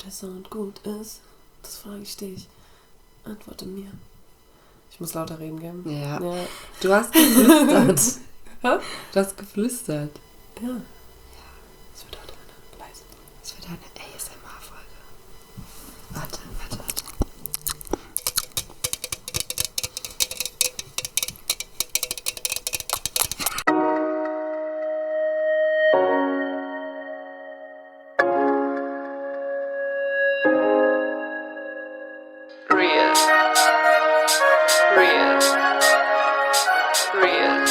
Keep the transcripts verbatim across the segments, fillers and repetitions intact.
der Sound gut ist, das frage ich dich. Antworte mir. Ich muss lauter reden, gell? Ja. ja. Du hast geflüstert. Hä? Du hast geflüstert. Ja. ja. Es wird heute eine leise. Es wird eine A S M R-Folge. Warte, warte, warte. Real. Real. Real.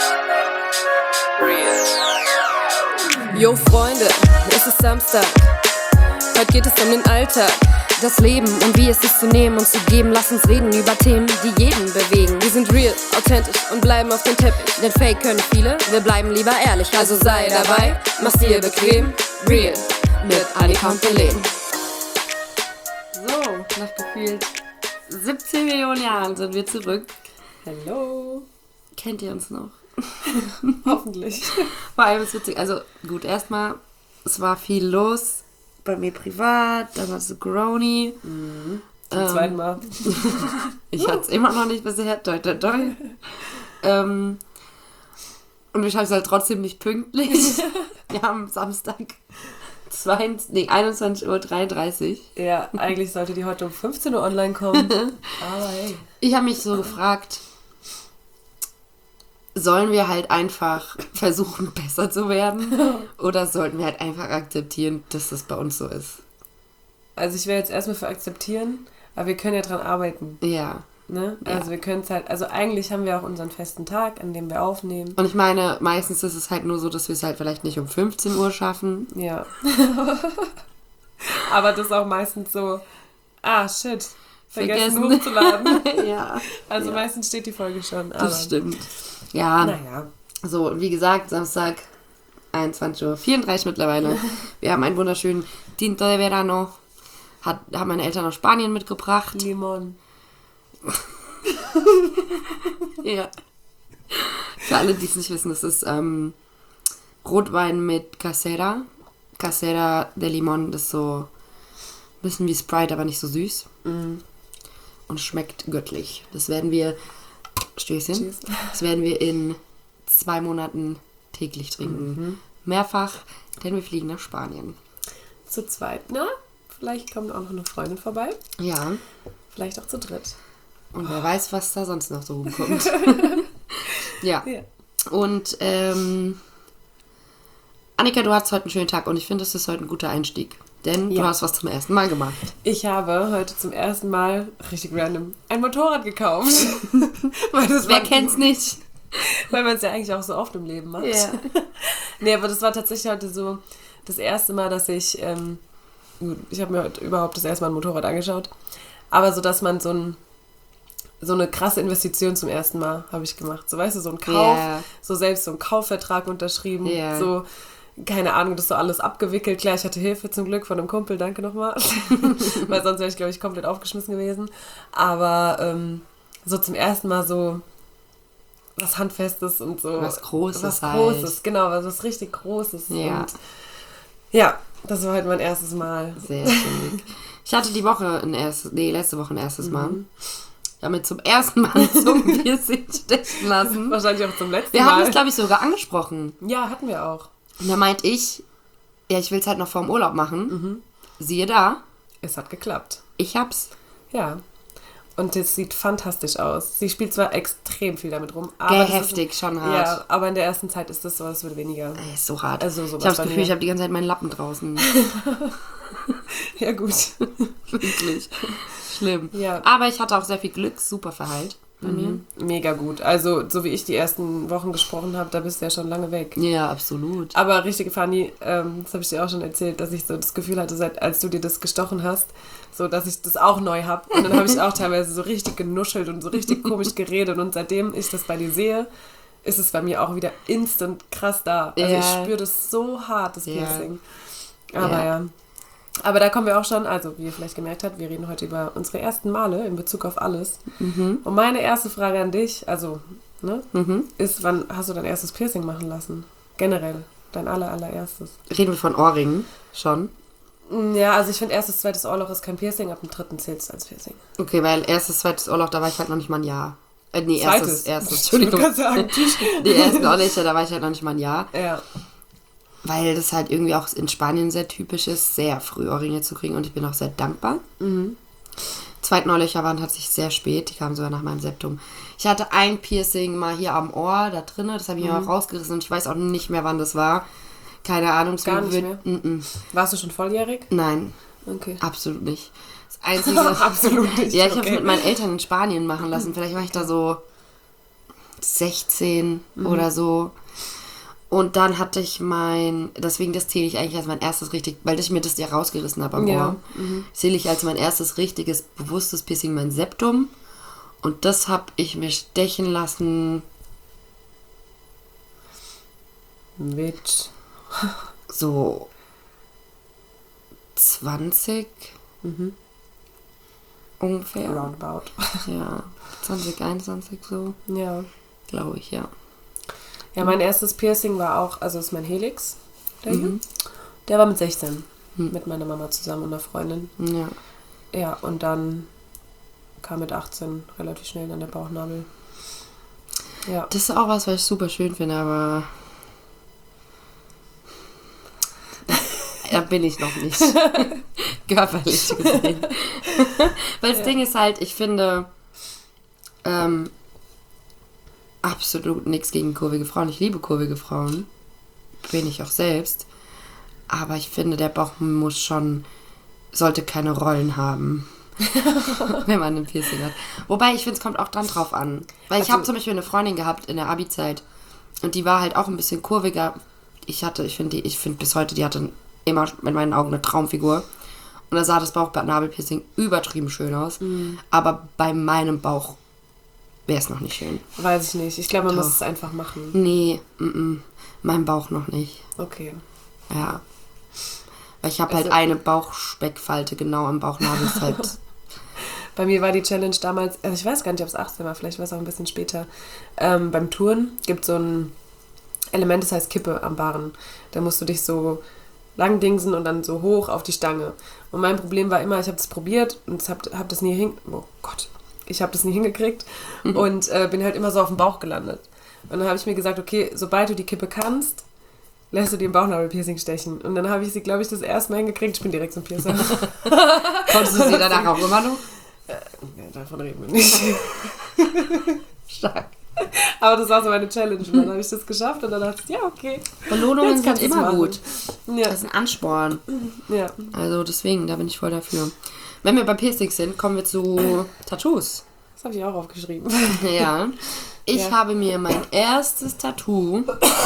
Real. Yo, Freunde, es ist Samstag. Heute geht es um den Alltag, das Leben und wie es ist zu nehmen und zu geben. Lass uns reden über Themen, die jeden bewegen. Wir sind real, authentisch und bleiben auf dem Teppich. Denn Fake können viele, wir bleiben lieber ehrlich. Also sei dabei, mach's dir bequem. Real, mit Annika und Helene. So, nach gefühlt siebzehn Millionen Jahren sind wir zurück. Hello. Kennt ihr uns noch? Hoffentlich. Vor allem ist witzig. Also gut, erstmal, es war viel los bei mir privat, dann war es Corona. Mhm. Zum Ähm, zweiten Mal. Ich hatte es immer noch nicht bisher. Toi, toi, toi. ähm, und ich habe es halt trotzdem nicht pünktlich. Wir haben Samstag zweiundzwanzig, nee, einundzwanzig Uhr dreiunddreißig. Ja, eigentlich sollte die heute um fünfzehn Uhr online kommen. Aber hey. Ich habe mich so gefragt, sollen wir halt einfach versuchen, besser zu werden? Oder sollten wir halt einfach akzeptieren, dass das bei uns so ist? Also ich wäre jetzt erstmal für akzeptieren, aber wir können ja dran arbeiten. Ja. Ne? Ja. Also wir können es halt, also eigentlich haben wir auch unseren festen Tag, an dem wir aufnehmen. Und ich meine, meistens ist es halt nur so, dass wir es halt vielleicht nicht um fünfzehn Uhr schaffen. Ja. Aber das ist auch meistens so, ah shit, vergessen, Vergessen. hochzuladen. Ja. Also Ja. meistens steht die Folge schon. Aber Das stimmt. Ja, naja. so, wie gesagt, Samstag, einundzwanzig Uhr vierunddreißig mittlerweile. Wir haben einen wunderschönen Tinto de Verano. Hat, haben meine Eltern aus Spanien mitgebracht. Limon. Ja. Für alle, die es nicht wissen, das ist ähm, Rotwein mit Casera. Casera de Limon, das ist so ein bisschen wie Sprite, aber nicht so süß. Mm. Und schmeckt göttlich. Das werden wir, Stößchen, Cheers. das werden wir in zwei Monaten täglich trinken. Mhm. Mehrfach, denn wir fliegen nach Spanien. Zu zweit. Na, vielleicht kommt auch noch eine Freundin vorbei. Ja, Vielleicht auch zu dritt. und wer weiß, was da sonst noch so rumkommt. Ja, Ja. und ähm, Annika, du hattest heute einen schönen Tag und ich finde, das ist heute ein guter Einstieg. Denn Ja. du hast was zum ersten Mal gemacht. Ich habe heute zum ersten Mal, richtig random, ein Motorrad gekauft. Weil das Wer war- kennt's nicht? Weil man es ja eigentlich auch so oft im Leben macht. Ja. Nee, aber das war tatsächlich heute so das erste Mal, dass ich, ähm, gut, ich habe mir heute überhaupt das erste Mal ein Motorrad angeschaut, aber so, dass man so ein so eine krasse Investition zum ersten Mal habe ich gemacht. So, weißt du, so ein Kauf, Ja. so selbst so einen Kaufvertrag unterschrieben, Ja. so, keine Ahnung, das so alles abgewickelt. Klar, ich hatte Hilfe zum Glück von einem Kumpel, danke nochmal. Weil sonst wäre ich, glaube ich, komplett aufgeschmissen gewesen. Aber ähm, so zum ersten Mal so was Handfestes und so. Was Großes Was halt. Großes, genau, was, was richtig Großes. Ja. Und ja, das war heute mein erstes Mal. Sehr schön. Ich hatte die Woche ein erstes, nee, letzte Woche ein erstes Mal. Ich habe mir zum ersten Mal zum Piercing stechen lassen. Wahrscheinlich auch zum letzten Wir Mal. haben es, glaube ich, sogar angesprochen. Ja, hatten wir auch. Und da meinte ich, ja, ich will es halt noch vor dem Urlaub machen. Mhm. Siehe da, Es hat geklappt. ich hab's. Ja. Und es sieht fantastisch aus. Sie spielt zwar extrem viel damit rum, aber Gell, das heftig, schon Ist, hart. ja, aber in der ersten Zeit ist das so, es wird weniger. Ey, ist so hart. Also ich sowas habe das bei Gefühl, mir. ich habe die ganze Zeit meinen Lappen draußen. Ja, gut. Wirklich. Schlimm. Ja. Aber ich hatte auch sehr viel Glück, super verheilt bei Mhm. Mega gut. Also, so wie ich die ersten Wochen gesprochen habe, da bist du ja schon lange weg. mir. Ja, absolut. Aber richtig funny, ähm, das habe ich dir auch schon erzählt, dass ich so das Gefühl hatte, seit als du dir das gestochen hast, so dass ich das auch neu habe. Und dann habe ich auch teilweise so richtig genuschelt und so richtig komisch geredet. Und seitdem ich das bei dir sehe, ist es bei mir auch wieder instant krass da. Also Ja. ich spüre das so hart, das Ja. Piercing. Aber Ja. ja. Aber da kommen wir auch schon, also wie ihr vielleicht gemerkt habt, wir reden heute über unsere ersten Male in Bezug auf alles. Mhm. Und meine erste Frage an dich, also, ne, Mhm. ist, wann hast du dein erstes Piercing machen lassen? Generell, dein aller, allererstes. Reden wir von Ohrringen schon? Ja, also ich finde erstes, zweites Ohrloch ist kein Piercing, ab dem dritten zählt es als Piercing. Okay, weil erstes, zweites Ohrloch, da war ich halt noch nicht mal ein Jahr. Äh, nee, Zweites. erstes, erstes, Entschuldigung. Ich sagen. Die ersten Ohrlöcher, da war ich halt noch nicht mal ein Jahr. Ja. Weil das halt irgendwie auch in Spanien sehr typisch ist, sehr früh Ohrringe zu kriegen und ich bin auch sehr dankbar. Mhm. Zweiten Ohrlöcher waren tatsächlich sehr spät, die kamen sogar nach meinem Septum. Ich hatte ein Piercing mal hier am Ohr, da drinnen, das habe ich mhm. mir auch rausgerissen und ich weiß auch nicht mehr, wann das war. Keine Ahnung. Gar nicht mehr? N-n. Warst du schon volljährig? Nein. Okay. Absolut nicht. Das Einzige... Absolut nicht. Ja, ich okay. habe es mit meinen Eltern in Spanien machen lassen. Vielleicht war ich da so sechzehn mhm. oder so. Und dann hatte ich mein... Deswegen, das zähle ich eigentlich als mein erstes richtig... Weil ich mir das ja rausgerissen habe am ja. Ohr. Mhm. Zähle ich als mein erstes richtiges, bewusstes Piercing mein Septum. Und das habe ich mir stechen lassen... Mit... So... zwanzig mhm. ungefähr. Roundabout. Ja, zwanzig einundzwanzig so. Ja. Glaube ich, ja. Ja, mein erstes Piercing war auch, also ist mein Helix. Der, mhm. der war mit sechzehn. Mhm. Mit meiner Mama zusammen und einer Freundin. Ja. Ja, und dann kam mit achtzehn relativ schnell dann der Bauchnabel. Ja. Das ist auch was, was ich super schön finde, aber da bin ich noch nicht. Körperlich gesehen. Weil das ja. Ding ist halt, ich finde ähm, absolut nichts gegen kurvige Frauen. Ich liebe kurvige Frauen. Bin ich auch selbst. Aber ich finde, der Bauch muss schon, sollte keine Rollen haben. Wenn man ein Piercing hat. Wobei, ich finde, es kommt auch dann drauf an. Weil also, ich habe zum Beispiel eine Freundin gehabt in der Abi-Zeit und die war halt auch ein bisschen kurviger. Ich hatte, ich finde, ich finde bis heute, die hatte immer in meinen Augen eine Traumfigur. Und da sah das Bauchnabelpiercing übertrieben schön aus. Mhm. Aber bei meinem Bauch wäre es noch nicht schön. Weiß ich nicht. Ich glaube, man Doch. muss es einfach machen. Nee, m-m. Mein Bauch noch nicht. Okay. Ja. Weil ich habe also, halt eine Bauchspeckfalte genau am Bauchnabel. Halt. Bei mir war die Challenge damals, also ich weiß gar nicht, ob es achtzehn war, vielleicht war es auch ein bisschen später. Ähm, beim Touren gibt es so ein Element, das heißt Kippe am Barren. Da musst du dich so lang dingsen und dann so hoch auf die Stange. Und mein Problem war immer, ich habe das probiert und habe hab das nie hin... Oh Gott. Ich habe das nie hingekriegt mhm. und äh, bin halt immer so auf dem Bauch gelandet. Und dann habe ich mir gesagt, okay, sobald du die Kippe kannst, lässt du dir ein Bauchnabelpiercing stechen. Und dann habe ich sie, glaube ich, das erste Mal hingekriegt. Ich bin direkt zum Piercer. Konntest du sie danach auch immer noch? Äh, ja, davon reden wir nicht. Stark. Aber das war so meine Challenge. Und dann habe ich das geschafft und dann dachte ich, ja, okay. Belohnungen sind immer machen. gut. Ja. Das ist ein Ansporn. Ja. Also deswegen, da bin ich voll dafür. Wenn wir bei Piercings sind, kommen wir zu Tattoos. Das habe ich auch aufgeschrieben. Ja. Ich ja. habe mir mein erstes Tattoo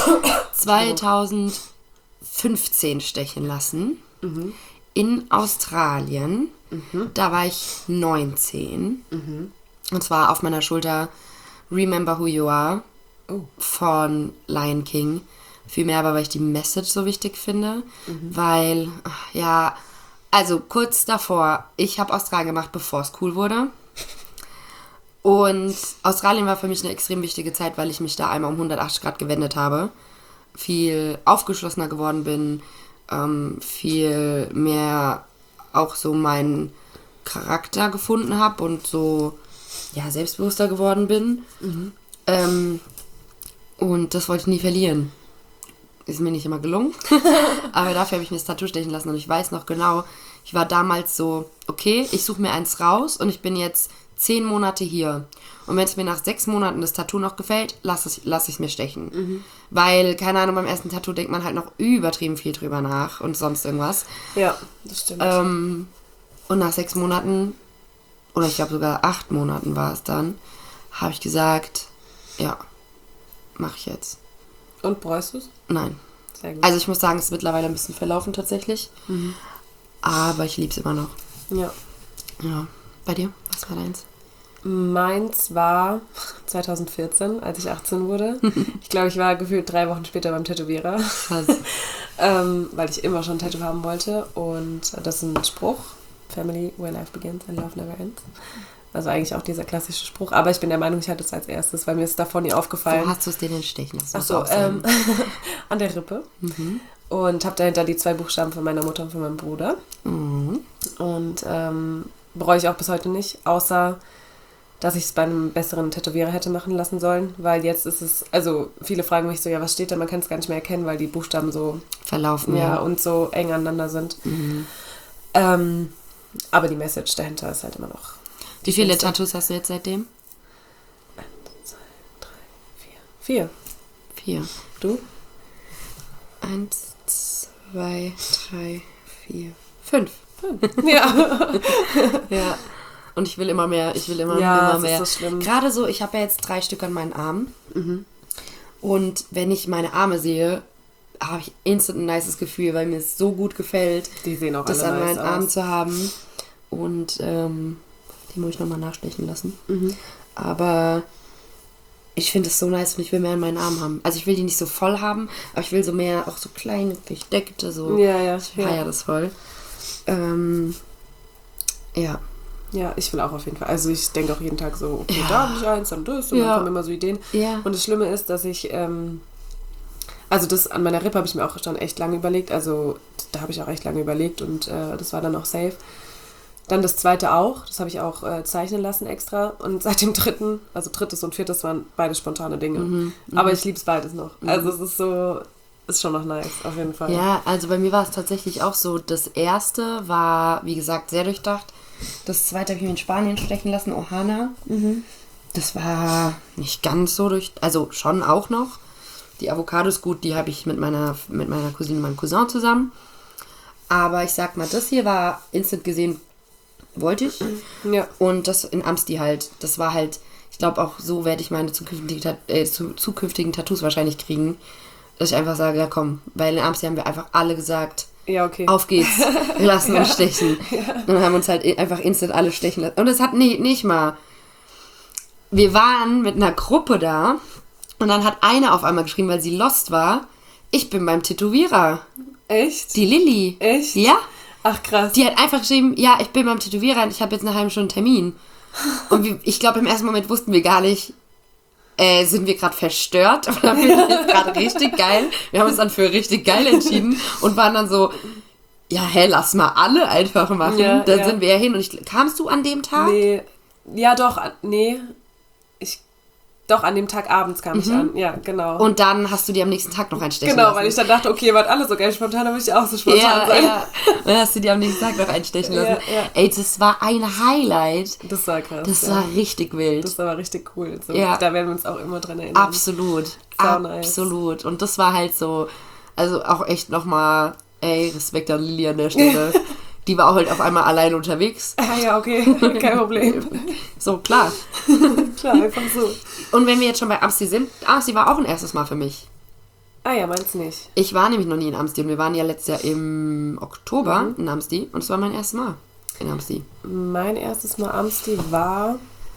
zweitausendfünfzehn stechen lassen. Mhm. In Australien. Mhm. Da war ich neunzehn. Mhm. Und zwar auf meiner Schulter Remember Who You Are oh. von Lion King. Vielmehr aber, weil ich die Message so wichtig finde. Mhm. Weil, ja, also kurz davor, ich habe Australien gemacht, bevor es cool wurde. Und Australien war für mich eine extrem wichtige Zeit, weil ich mich da einmal um hundertachtzig Grad gewendet habe. Viel aufgeschlossener geworden bin, ähm, viel mehr auch so meinen Charakter gefunden habe und so ja, selbstbewusster geworden bin. Mhm. Ähm, und das wollte ich nie verlieren. Ist mir nicht immer gelungen. Aber dafür habe ich mir das Tattoo stechen lassen und ich weiß noch genau, ich war damals so, okay, ich suche mir eins raus und ich bin jetzt zehn Monate hier. Und wenn es mir nach sechs Monaten das Tattoo noch gefällt, lasse ich es lass mir stechen. Mhm. Weil, keine Ahnung, beim ersten Tattoo denkt man halt noch übertrieben viel drüber nach und sonst irgendwas. Ja, das stimmt. Ähm, und nach sechs Monaten, oder ich glaube sogar acht Monaten war es dann, habe ich gesagt, ja, mache ich jetzt. Und bereust du es? Nein. Sehr gut. Also ich muss sagen, es ist mittlerweile ein bisschen verlaufen tatsächlich. Mhm. Aber ich liebe es immer noch. Ja. Ja. Bei dir? Was war deins? Meins war zweitausendvierzehn, als ich achtzehn wurde. Ich glaube, ich war gefühlt drei Wochen später beim Tätowierer. ähm, weil ich immer schon ein Tattoo haben wollte. Und das ist ein Spruch. Family, where life begins and love never ends. Also eigentlich auch dieser klassische Spruch. Aber ich bin der Meinung, ich hatte es als erstes, weil mir ist davon nie aufgefallen. Wo hast du es denn stechen lassen? Achso, ähm, an der Rippe. Mhm. Und habe dahinter die zwei Buchstaben von meiner Mutter und von meinem Bruder. Mhm. Und ähm, bereue ich auch bis heute nicht, außer dass ich es bei einem besseren Tätowierer hätte machen lassen sollen, weil jetzt ist es, also viele fragen mich so, ja, was steht da? Man kann es gar nicht mehr erkennen, weil die Buchstaben so Verlaufen, ja, ja. und so eng aneinander sind. Mhm. Ähm, aber die Message dahinter ist halt immer noch. Wie viele Tattoos hast du jetzt seitdem? Eins, zwei, drei, vier. Vier. Vier. Du? Eins, zwei, drei, vier, fünf. Ja. Ja. Und ich will immer mehr, ich will immer, Ja, immer das mehr. ist so schlimm. Gerade so, ich habe ja jetzt drei Stück an meinen Armen. Mhm. Und wenn ich meine Arme sehe, habe ich instant ein nices Gefühl, weil mir es so gut gefällt, Die sehen auch das alle an nice meinen Armen aus. zu haben. Und ähm, die muss ich nochmal nachstechen lassen. Mhm. Aber ich finde es so nice und ich will mehr an meinen Armen haben. Also ich will die nicht so voll haben, aber ich will so mehr, auch so kleine, versteckte, so. Ja, ja. Ich feiere Ja. das voll. Ähm, ja. Ja, ich will auch auf jeden Fall. Also ich denke auch jeden Tag so, okay, Ja. da habe ich eins, dann das. Und Ja. dann kommen immer so Ideen. Ja. Und das Schlimme ist, dass ich, ähm, also das an meiner Rippe habe ich mir auch schon echt lange überlegt. Also da habe ich auch echt lange überlegt und äh, das war dann auch safe. Dann das zweite auch, das habe ich auch äh, zeichnen lassen extra. Und seit dem dritten, also drittes und viertes waren beide spontane Dinge. Mhm, Aber ich liebe es beides noch. Also es ist so, ist schon noch nice, auf jeden Fall. Ja, also bei mir war es tatsächlich auch so, das erste war, wie gesagt, sehr durchdacht. Das zweite habe ich mir in Spanien stechen lassen, Ohana. Mhm. Das war nicht ganz so durch, also schon auch noch. Die Avocado ist gut, die habe ich mit meiner, mit meiner Cousine und meinem Cousin zusammen. Aber ich sag mal, das hier war instant gesehen, wollte ich. Ja. Und das in Amsti halt, das war halt, ich glaube auch so werde ich meine zukünftigen, Tat- äh, zu, zukünftigen Tattoos wahrscheinlich kriegen. Dass ich einfach sage, ja komm, weil in Amsti haben wir einfach alle gesagt, Ja, okay. auf geht's, wir lassen uns stechen. Und dann haben uns halt einfach instant alle stechen lassen. Und es hat nicht, nicht mal, wir waren mit einer Gruppe da und dann hat eine auf einmal geschrieben, weil sie lost war, ich bin beim Tätowierer. Echt? Die Lilly. Echt? Ja? Ach krass. Die hat einfach geschrieben, ja, ich bin beim Tätowierer und ich habe jetzt eine halbe Stunde Termin. Und wir, ich glaube, im ersten Moment wussten wir gar nicht, äh, sind wir gerade verstört oder finden wir jetzt gerade richtig geil? Wir haben uns dann für richtig geil entschieden und waren dann so, ja, hä, lass mal alle einfach machen. Ja, da ja. sind wir ja hin. Und ich, kamst du an dem Tag? Nee. Ja, doch, an- nee. Ich, doch, an dem Tag abends kam ich an. Ja, genau. Und dann hast du dir am nächsten Tag noch einstechen genau, lassen. weil ich dann dachte, okay, ihr wart alle so geil spontan, dann will ich auch so spontan ja, sein. ja. Dann hast du dir am nächsten Tag noch einstechen Ja, lassen. ja. Ey, das war ein Highlight. Das war krass. Das ja. war richtig wild. Das war richtig cool. So, Ja. Da werden wir uns auch immer dran erinnern. Absolut. Sau nice. Absolut. Und das war halt so, also auch echt nochmal, ey, Respekt an Lilly an der Stelle. Die war auch halt auf einmal alleine unterwegs. Ah ja, okay, kein Problem. So, klar. Klar, einfach so. Und wenn wir jetzt schon bei Amsti sind, Amsti war auch ein erstes Mal für mich. Ah ja, meinst nicht? Ich war nämlich noch nie in Amsti und wir waren ja letztes Jahr im Oktober Mhm. in Amsti und es war mein erstes Mal in Amsti. Mein erstes Mal Amsti war...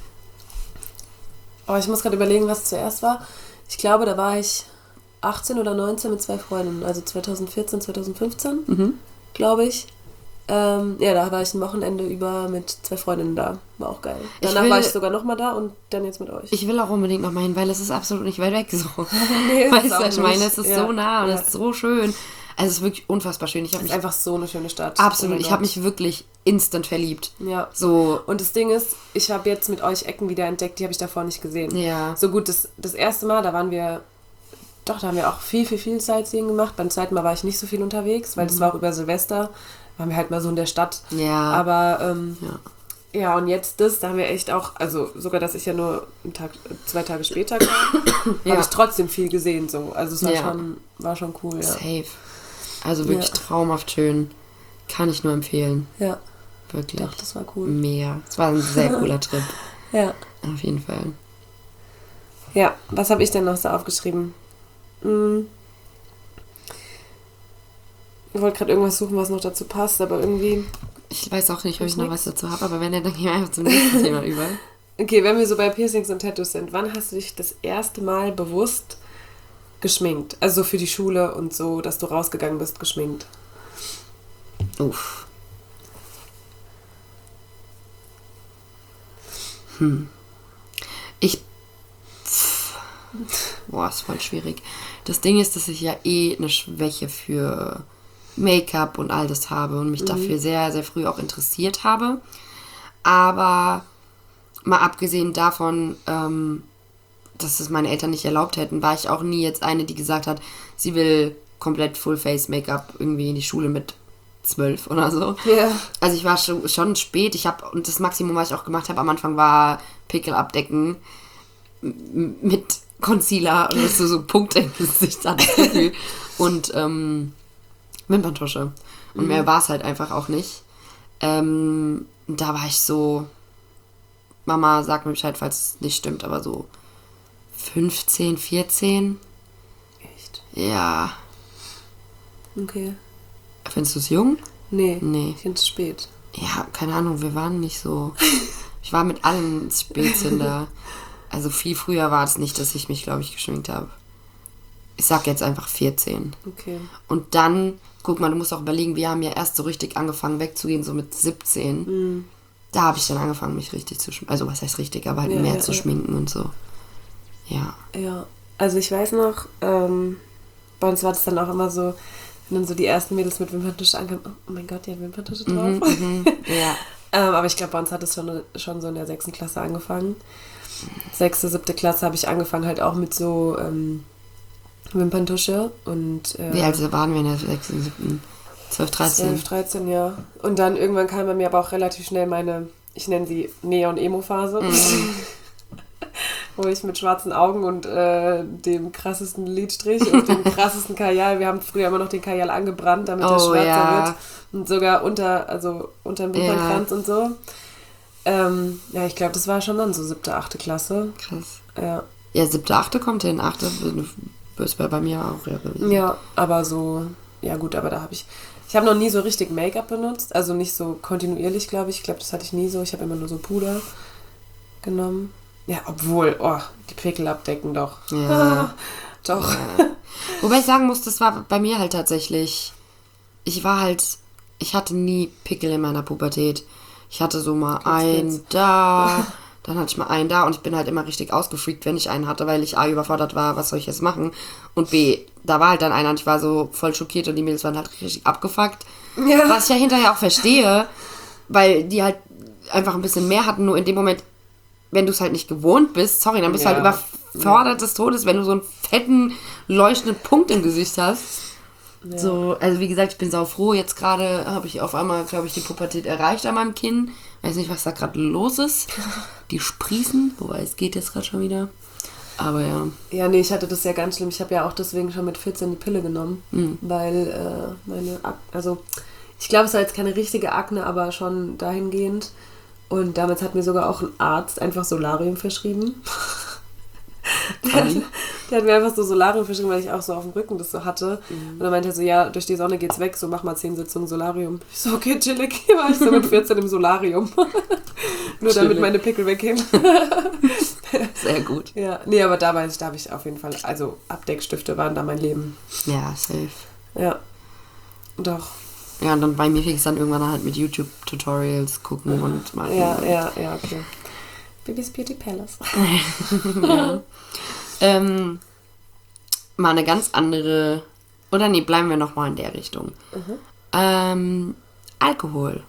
Oh, ich muss gerade überlegen, was zuerst war. Ich glaube, da war ich achtzehn oder neunzehn mit zwei Freundinnen. Also zweitausendvierzehn, zweitausendfünfzehn, Mhm. glaube ich. Ähm, ja, da war ich ein Wochenende über mit zwei Freundinnen da. War auch geil. Ich Danach will- war ich sogar nochmal da und dann jetzt mit euch. Ich will auch unbedingt noch mal hin, weil es ist absolut nicht weit weg so. Nee, ist Weißt du, auch was ich meine? nicht. Es ist Ja, so nah und ja. es ist so schön. Also es ist wirklich unfassbar schön. Ich habe ist mich einfach so eine schöne Stadt. absolut, Oh mein ich habe Gott. mich wirklich instant verliebt. Ja. So, Und das Ding ist, ich habe jetzt mit euch Ecken wieder entdeckt, die habe ich davor nicht gesehen. ja. So gut, das, das erste Mal, da waren wir, doch, da haben wir auch viel, viel, viel Sightseeing gemacht. Beim zweiten Mal war ich nicht so viel unterwegs, weil das war auch über Silvester. Waren wir halt mal so in der Stadt. Ja. Aber, ähm, Ja. ja, und jetzt das, da haben wir echt auch, also sogar, dass ich ja nur einen Tag, zwei Tage später kam, Ja. habe ich trotzdem viel gesehen, so. Also es war, Ja. schon, war schon cool, ja. Safe. Also wirklich Ja. traumhaft schön. Kann ich nur empfehlen. Ja, Wirklich. doch, das war cool. Mega. Es war ein sehr cooler Trip. Ja. Auf jeden Fall. Ja, was habe ich denn noch so aufgeschrieben? Hm. Ich wollte gerade irgendwas suchen, was noch dazu passt, aber irgendwie... Ich weiß auch nicht, ob ich Ist noch nix. was dazu habe, aber wenn, dann gehen wir einfach zum nächsten Thema über. Okay, wenn wir so bei Piercings und Tattoos sind, wann hast du dich das erste Mal bewusst geschminkt? Also so für die Schule und so, dass du rausgegangen bist, geschminkt. Uff. Hm. Ich. Boah, ist voll schwierig. Das Ding ist, dass ich ja eh eine Schwäche für Make-up und all das habe und mich mhm. dafür sehr, sehr früh auch interessiert habe. Aber mal abgesehen davon, ähm, dass es meine Eltern nicht erlaubt hätten, war ich auch nie jetzt eine, die gesagt hat, sie will komplett Full-Face-Make-up irgendwie in die Schule mit zwölf oder so. Ja. Also ich war schon, schon spät. Ich habe, und das Maximum, was ich auch gemacht habe am Anfang, war Pickel abdecken m- mit Concealer und so, so Punkte im Gesicht an das Gefühl. Und ähm, Wimperntusche. Und mhm. mehr war es halt einfach auch nicht. Ähm, da war ich so, Mama, sag mir Bescheid, falls es nicht stimmt, aber so fünfzehn, vierzehn. Echt? Ja. Okay. Findest du es jung? Nee. Nee. Ich finde es spät. Ja, keine Ahnung, wir waren nicht so. Ich war mit allen Spätzünder. Also viel früher war es nicht, dass ich mich, glaube ich, geschminkt habe. Ich sag jetzt einfach vierzehn. Okay. Und dann, guck mal, du musst auch überlegen, wir haben ja erst so richtig angefangen wegzugehen, so mit siebzehn. Mhm. Da habe ich dann angefangen, mich richtig zu schminken. Also was heißt richtig, aber halt ja, mehr ja, zu ja. schminken und so. Ja. Ja, also ich weiß noch, ähm, bei uns war das dann auch immer so, wenn dann so die ersten Mädels mit Wimperntusche ankamen, oh mein Gott, die hat Wimperntusche drauf. Mhm, mhm, ja. ähm, aber ich glaube, bei uns hat es schon, schon so in der sechsten Klasse angefangen. Sechste, siebte Klasse habe ich angefangen halt auch mit so ähm, Wimperntusche und äh, Wie alt waren wir in der sechsten, siebten? zwölf, dreizehn? zwölf, dreizehn, ja. Und dann irgendwann kam bei mir aber auch relativ schnell meine, ich nenne sie Neon-Emo-Phase. Mhm. Wo ich mit schwarzen Augen und äh, dem krassesten Lidstrich und dem krassesten Kajal, wir haben früher immer noch den Kajal angebrannt, damit der oh, schwarzer ja. wird. Und sogar unter, also unter dem Wimpernkranz ja. und so. Ähm, ja, ich glaube, das war schon dann so siebte, achte Klasse. Krass. Ja. Ja, siebte, achte kommt hin, achte ist bei mir auch ja gewesen. Ja, aber so, ja gut, aber da habe ich, ich habe noch nie so richtig Make-up benutzt, also nicht so kontinuierlich, glaube ich. Ich glaube, das hatte ich nie so. Ich habe immer nur so Puder genommen. Ja, obwohl, oh, die Pickel abdecken doch. Ja. doch. Ja. Wobei ich sagen muss, das war bei mir halt tatsächlich, ich war halt, ich hatte nie Pickel in meiner Pubertät. Ich hatte so mal einen da, dann hatte ich mal einen da und ich bin halt immer richtig ausgefreakt, wenn ich einen hatte, weil ich A, überfordert war, was soll ich jetzt machen? Und B, da war halt dann einer und ich war so voll schockiert und die Mädels waren halt richtig abgefuckt. Ja. Was ich ja hinterher auch verstehe, weil die halt einfach ein bisschen mehr hatten, nur in dem Moment, wenn du es halt nicht gewohnt bist, sorry, dann bist ja. du halt überfordert ja. des Todes, wenn du so einen fetten, leuchtenden Punkt im Gesicht hast. Ja. So, also wie gesagt, ich bin saufroh. Jetzt gerade habe ich auf einmal, glaube ich, die Pubertät erreicht an meinem Kinn. Weiß nicht, was da gerade los ist. Die sprießen, wobei es geht jetzt gerade schon wieder. Aber ja. Ja, nee, ich hatte das ja ganz schlimm. Ich habe ja auch deswegen schon mit vierzehn die Pille genommen, mhm. weil äh, meine, Ak- also ich glaube, es war jetzt keine richtige Akne, aber schon dahingehend. Und damals hat mir sogar auch ein Arzt einfach Solarium verschrieben. Der, der hat mir einfach so Solarium verschrieben, weil ich auch so auf dem Rücken das so hatte. Mhm. Und er meinte so, ja, durch die Sonne geht's weg, so mach mal zehn Sitzungen Solarium. Ich so, okay, chillig. Hier war ich so mit vierzehn im Solarium. Nur damit meine Pickel weggehen. Sehr gut. Ja, nee, aber da weiß ich, da habe ich auf jeden Fall, also Abdeckstifte waren da mein Leben. Ja, safe. Ja, doch. Ja, und dann bei mir fing es dann irgendwann halt mit YouTube-Tutorials gucken und mal. Ja, ja, ja, okay. Bibis Beauty Palace. ja. ähm, mal eine ganz andere, oder nee, bleiben wir nochmal in der Richtung. Mhm. Ähm, Alkohol.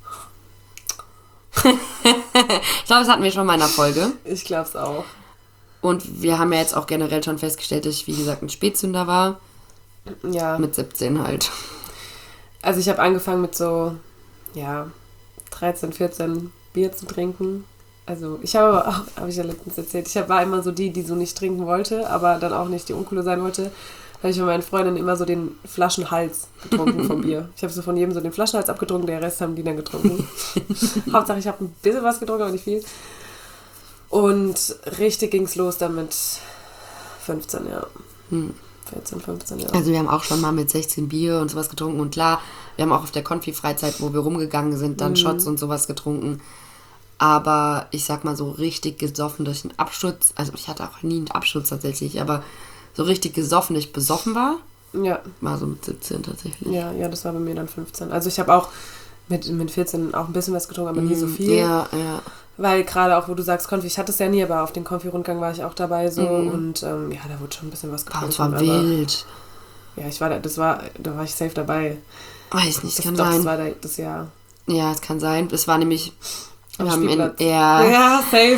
Ich glaube, das hatten wir schon mal in einer Folge. Ich glaube es auch. Und wir haben ja jetzt auch generell schon festgestellt, dass ich, wie gesagt, ein Spätzünder war. Ja. Mit siebzehn halt. Also ich habe angefangen mit so, ja, dreizehn, vierzehn Bier zu trinken. Also ich habe aber auch, habe ich ja letztens erzählt, ich war immer so die, die so nicht trinken wollte, aber dann auch nicht die Uncoole sein wollte. Da habe ich von meinen Freundinnen immer so den Flaschenhals getrunken vom Bier. Ich habe so von jedem so den Flaschenhals abgetrunken, der Rest haben die dann getrunken. Hauptsache ich habe ein bisschen was getrunken, aber nicht viel. Und richtig ging es los dann mit fünfzehn, ja. Hm. vierzehn, fünfzehn, ja. Also wir haben auch schon mal mit sechzehn Bier und sowas getrunken. Und klar, wir haben auch auf der Konfi-Freizeit, wo wir rumgegangen sind, dann mhm. Shots und sowas getrunken. Aber ich sag mal so richtig gesoffen durch einen Absturz. Also ich hatte auch nie einen Absturz tatsächlich, aber so richtig gesoffen, dass ich besoffen war. Ja. War so mit siebzehn tatsächlich. Ja, ja, das war bei mir dann fünfzehn. Also ich habe auch mit, mit vierzehn auch ein bisschen was getrunken, aber nie so viel. Ja, ja. Weil gerade auch, wo du sagst Konfi, ich hatte es ja nie, aber auf dem Konfi-Rundgang war ich auch dabei so Mhm. und ähm, ja, da wurde schon ein bisschen was Boah, getrunken. das war aber, wild. Ja, ich war da, das war, da war ich safe dabei. Weiß nicht, Das, kann doch, das sein. war da, das Jahr. Ja, es kann sein. Es war nämlich... Am Wir haben in, Spielplatz. ja, Ja, safe.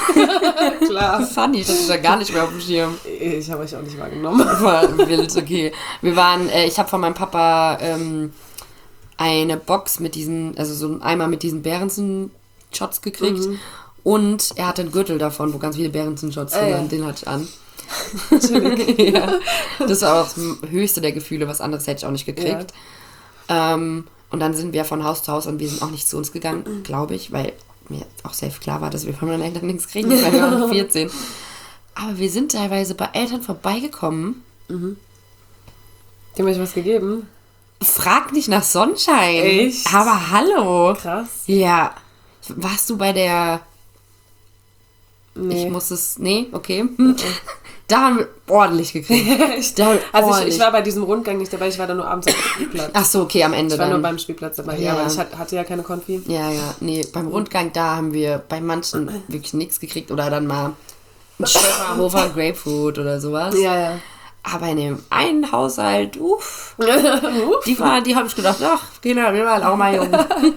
Klar. funny, das ist ja gar nicht mehr auf dem Schirm. Ich habe euch auch nicht wahrgenommen. War wild, okay. Wir waren, äh, ich habe von meinem Papa ähm, eine Box mit diesen, also so ein Eimer mit diesen Behrensen-Shots gekriegt. Mhm. Und er hatte einen Gürtel davon, wo ganz viele Behrensen-Shots drin Ah, ja. waren. Den hatte ich an. Ja. Das war auch das höchste der Gefühle, was anderes hätte ich auch nicht gekriegt. Ähm, und dann sind wir von Haus zu Haus und wir sind auch nicht zu uns gegangen, glaube ich, weil mir auch safe klar war, dass wir von meinen Eltern nichts kriegen, weil wir waren vierzehn. Aber wir sind teilweise bei Eltern vorbeigekommen. Die haben euch was gegeben? Frag nicht nach Sonnenschein. Echt? Aber hallo. Krass. Ja. Warst du bei der... Nee. Ich muss es... Nee, okay. Da haben wir ordentlich gekriegt. Echt? Da haben wir Also ich, ordentlich. ich war bei diesem Rundgang nicht dabei, ich war da nur abends auf dem Spielplatz. Ach so, okay, am Ende Ich war dann. nur beim Spielplatz dabei, ja, Ja. weil ich hat- hatte ja keine Konfi. Ja, ja, nee, beim Rundgang, da haben wir bei manchen wirklich nichts gekriegt oder dann mal ein Schöpferhofer Grapefruit oder sowas. Ja, ja. Aber in dem einen Haushalt, uff, die war, die habe ich gedacht, ach, Kinder, wir waren auch mal jung.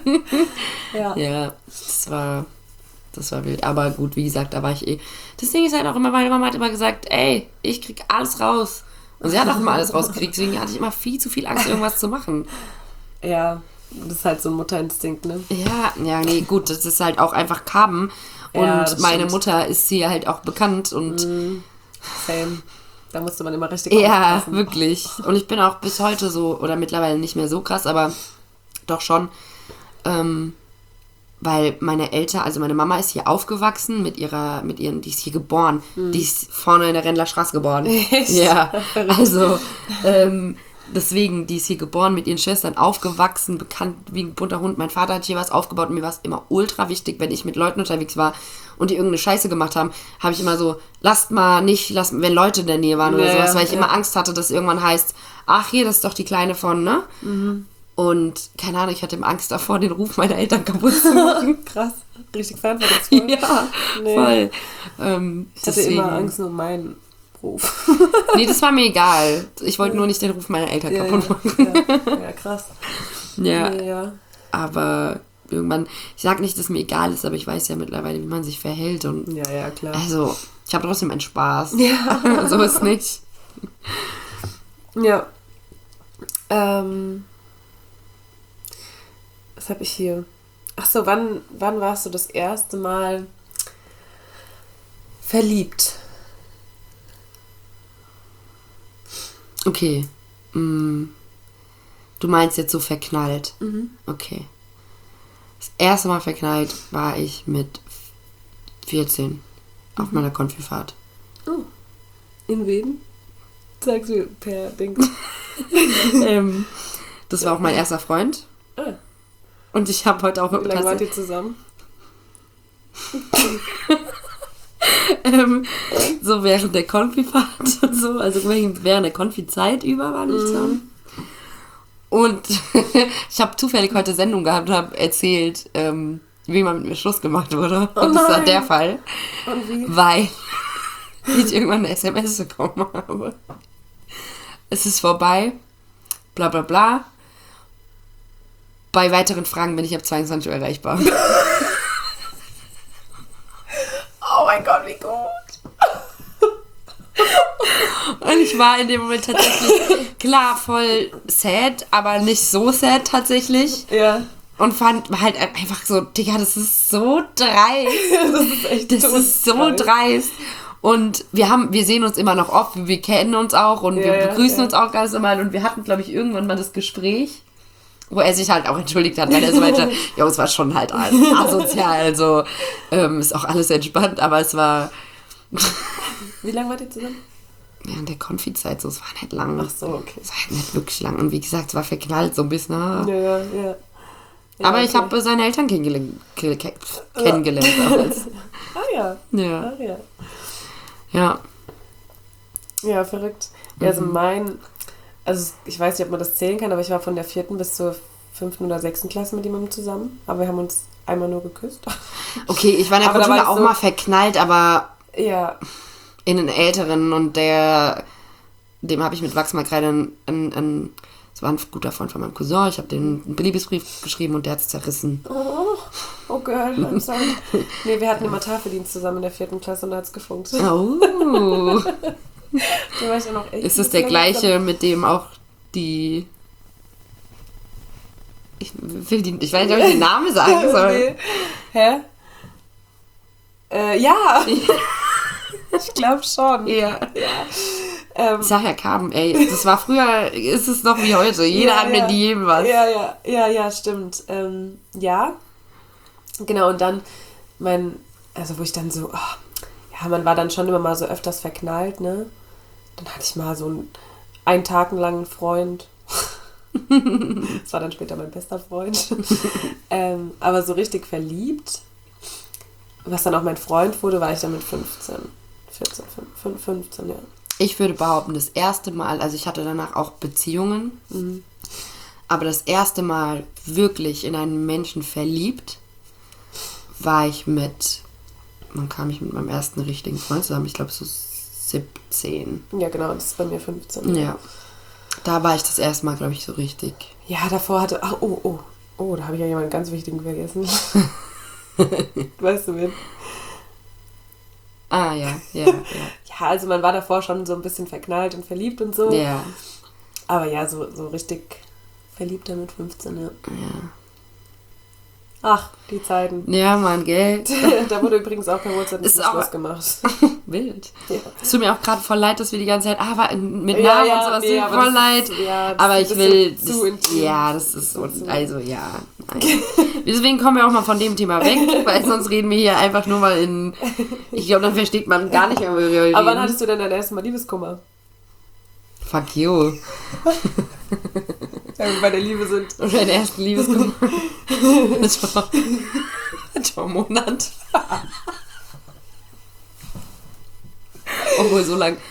ja. Ja, das war, das war wild. Aber gut, wie gesagt, da war ich eh. Das Ding ist halt auch immer, meine Mama hat immer gesagt, ey, ich krieg alles raus. Und sie hat auch immer alles rausgekriegt, deswegen hatte ich immer viel zu viel Angst, irgendwas zu machen. Ja, das ist halt so ein Mutterinstinkt, ne? Ja, ja, nee, gut, das ist halt auch einfach Carben. Und Ja, das meine stimmt. Mutter ist hier halt auch bekannt und Same. Da musste man immer richtig ja, aufpassen. wirklich. Und ich bin auch bis heute so, oder mittlerweile nicht mehr so krass, aber doch schon, ähm, weil meine Eltern, also meine Mama ist hier aufgewachsen mit ihrer, mit ihren, die ist hier geboren. Die ist vorne in der Rendler Straße geboren. Echt? Ja, also ähm, deswegen, die ist hier geboren, mit ihren Schwestern aufgewachsen, bekannt wie ein bunter Hund. Mein Vater hat hier was aufgebaut und mir war es immer ultra wichtig, wenn ich mit Leuten unterwegs war und die irgendeine Scheiße gemacht haben, habe ich immer so, lasst mal nicht, lasst, wenn Leute in der Nähe waren oder Ja, sowas, weil ich ja. immer Angst hatte, dass irgendwann heißt, ach hier, das ist doch die Kleine von, ne? Mhm. Und keine Ahnung, ich hatte immer Angst davor, den Ruf meiner Eltern kaputt zu machen. Krass. Richtig verantwortungsvoll. Ja, Nee. voll. Ähm, Ich hatte deswegen- immer Angst um meinen Ruf. Nee, das war mir egal. Ich wollte nur nicht den Ruf meiner Eltern ja, kaputt machen. ja, ja, ja, krass. Ja, Nee, ja. aber irgendwann, ich sag nicht, dass mir egal ist, aber ich weiß ja mittlerweile, wie man sich verhält und Ja, ja, klar. also, ich habe trotzdem einen Spaß. Ja. So ist nicht. Ja. Ähm, was habe ich hier? Ach so, wann, wann warst du das erste Mal verliebt? Okay. Mm. Du meinst jetzt so verknallt. Mhm. Okay. Das erste Mal verknallt war ich mit vierzehn auf Mhm. meiner Konfifahrt. Oh. In wen? Sagst du per Ding. ähm, das war auch mein erster Freund. Ah. Und ich habe heute auch Wie lange wart tatsächlich- ihr zusammen? ähm, so während der Konfifahrt und so, also während während der Konfi-Zeit über waren wir zusammen. Und ich habe zufällig heute Sendung gehabt und habe erzählt, ähm, wie man mit mir Schluss gemacht wurde. Oh Und das war nein. der Fall, Und wie? weil ich irgendwann eine S M S bekommen habe. Es ist vorbei, bla bla bla. Bei weiteren Fragen bin ich ab zweiundzwanzig Uhr erreichbar. Oh mein Gott, wie gut. Und ich war in dem Moment tatsächlich, klar, voll sad, aber nicht so sad tatsächlich. Ja. Und fand halt einfach so, Digga, das ist so dreist. Das ist echt Das ist so todesgeil. dreist. Und wir haben, wir sehen uns immer noch oft, wir kennen uns auch und Ja, wir ja, begrüßen ja. uns auch ganz normal. Und wir hatten, glaube ich, irgendwann mal das Gespräch, wo er sich halt auch entschuldigt hat, weil er so meinte, ja, es war schon halt asozial, also ähm, ist auch alles entspannt, aber es war Wie lange wart ihr zusammen? während der Konfi-Zeit so, es war nicht lang. Ach so, okay. Es war halt nicht wirklich lang. Und wie gesagt, es war verknallt so ein bisschen. ah. Ja, ja, ja. Ja, Aber ich okay. habe seine Eltern kennengelernt. ke- ke- kennengelernt damals. Ah ja. Ja. Ah ja. Ja. Ja, verrückt. Ja, also Mhm. mein, also ich weiß nicht, ob man das zählen kann, aber ich war von der vierten bis zur fünften oder sechsten Klasse mit jemandem zusammen, aber wir haben uns einmal nur geküsst. Okay, ich war in der Aber da Grundschule war ich auch so- mal verknallt, aber Ja, in einen Älteren und der, dem habe ich mit Wachsmalkreide ein, ein, ein, das war ein guter Freund von meinem Cousin, ich habe den einen Liebesbrief geschrieben und der hat es zerrissen. oh, oh Girl, I'm sorry. Nee, wir hatten immer Tafeldienst zusammen in der vierten Klasse und da hat es gefunkt. Oh. Da war ich dann auch echt Ist das ein der bisschen gleiche, mit dem auch die... Ich will die, ich weiß nicht, ob ich den Namen sagen soll. Nee. Hä? Äh, ja. Ich glaube schon. Ja. Ähm, Ich sag ja Carmen, ey, das war früher, ist es noch wie heute. Jeder Ja, hat mit ja. jedem was. Ja, ja, ja, ja, stimmt. Ähm, ja. Genau, und dann mein, also wo ich dann so, oh, ja, man war dann schon immer mal so öfters verknallt, ne? Dann hatte ich mal so einen, einen Tag lang einen Freund. Das war dann später mein bester Freund. ähm, aber so richtig verliebt, was dann auch mein Freund wurde, war ich dann mit fünfzehn. vierzehn, fünfzehn, ja. Ich würde behaupten, das erste Mal, also ich hatte danach auch Beziehungen, Mhm. aber das erste Mal wirklich in einen Menschen verliebt, war ich mit, wann kam ich mit meinem ersten richtigen Freund zusammen? Ich glaube so siebzehn. Ja, genau, das ist bei mir fünfzehn. Ja. Da war ich das erste Mal, glaube ich, so richtig. Ja, davor hatte. Ach, oh, oh. Oh, da habe ich ja jemanden ganz wichtigen vergessen. Weißt du wen? Ah, ja, ja, ja. Ja, also man war davor schon so ein bisschen verknallt und verliebt und so. Ja, Aber ja, so, so richtig verliebt dann mit fünfzehn, ja. ja. Ach, die Zeiten. Ja, Mann, Geld. Da wurde übrigens auch per WhatsApp Ist ein aber- Schluss gemacht. Wild. Ja. Es tut mir auch gerade voll leid, dass wir die ganze Zeit, ah, war mit Ja, Namen ja, und sowas, nee, tut mir aber voll das leid. ist- ja, das aber ist ich ein will, bisschen das, zu intim. ja, das ist, Das ist und, zu- also, ja. Nein. Deswegen kommen wir auch mal von dem Thema weg, weil sonst reden wir hier einfach nur mal in, ich glaube, dann versteht man gar nicht mehr, worüber wir reden. Aber wann hattest du denn dein erstes Mal Liebeskummer? Fuck you. Ja, wir bei der Liebe sind. Und deinen ersten Liebeskummer. Das war, das war ein Monat. Obwohl, so lang.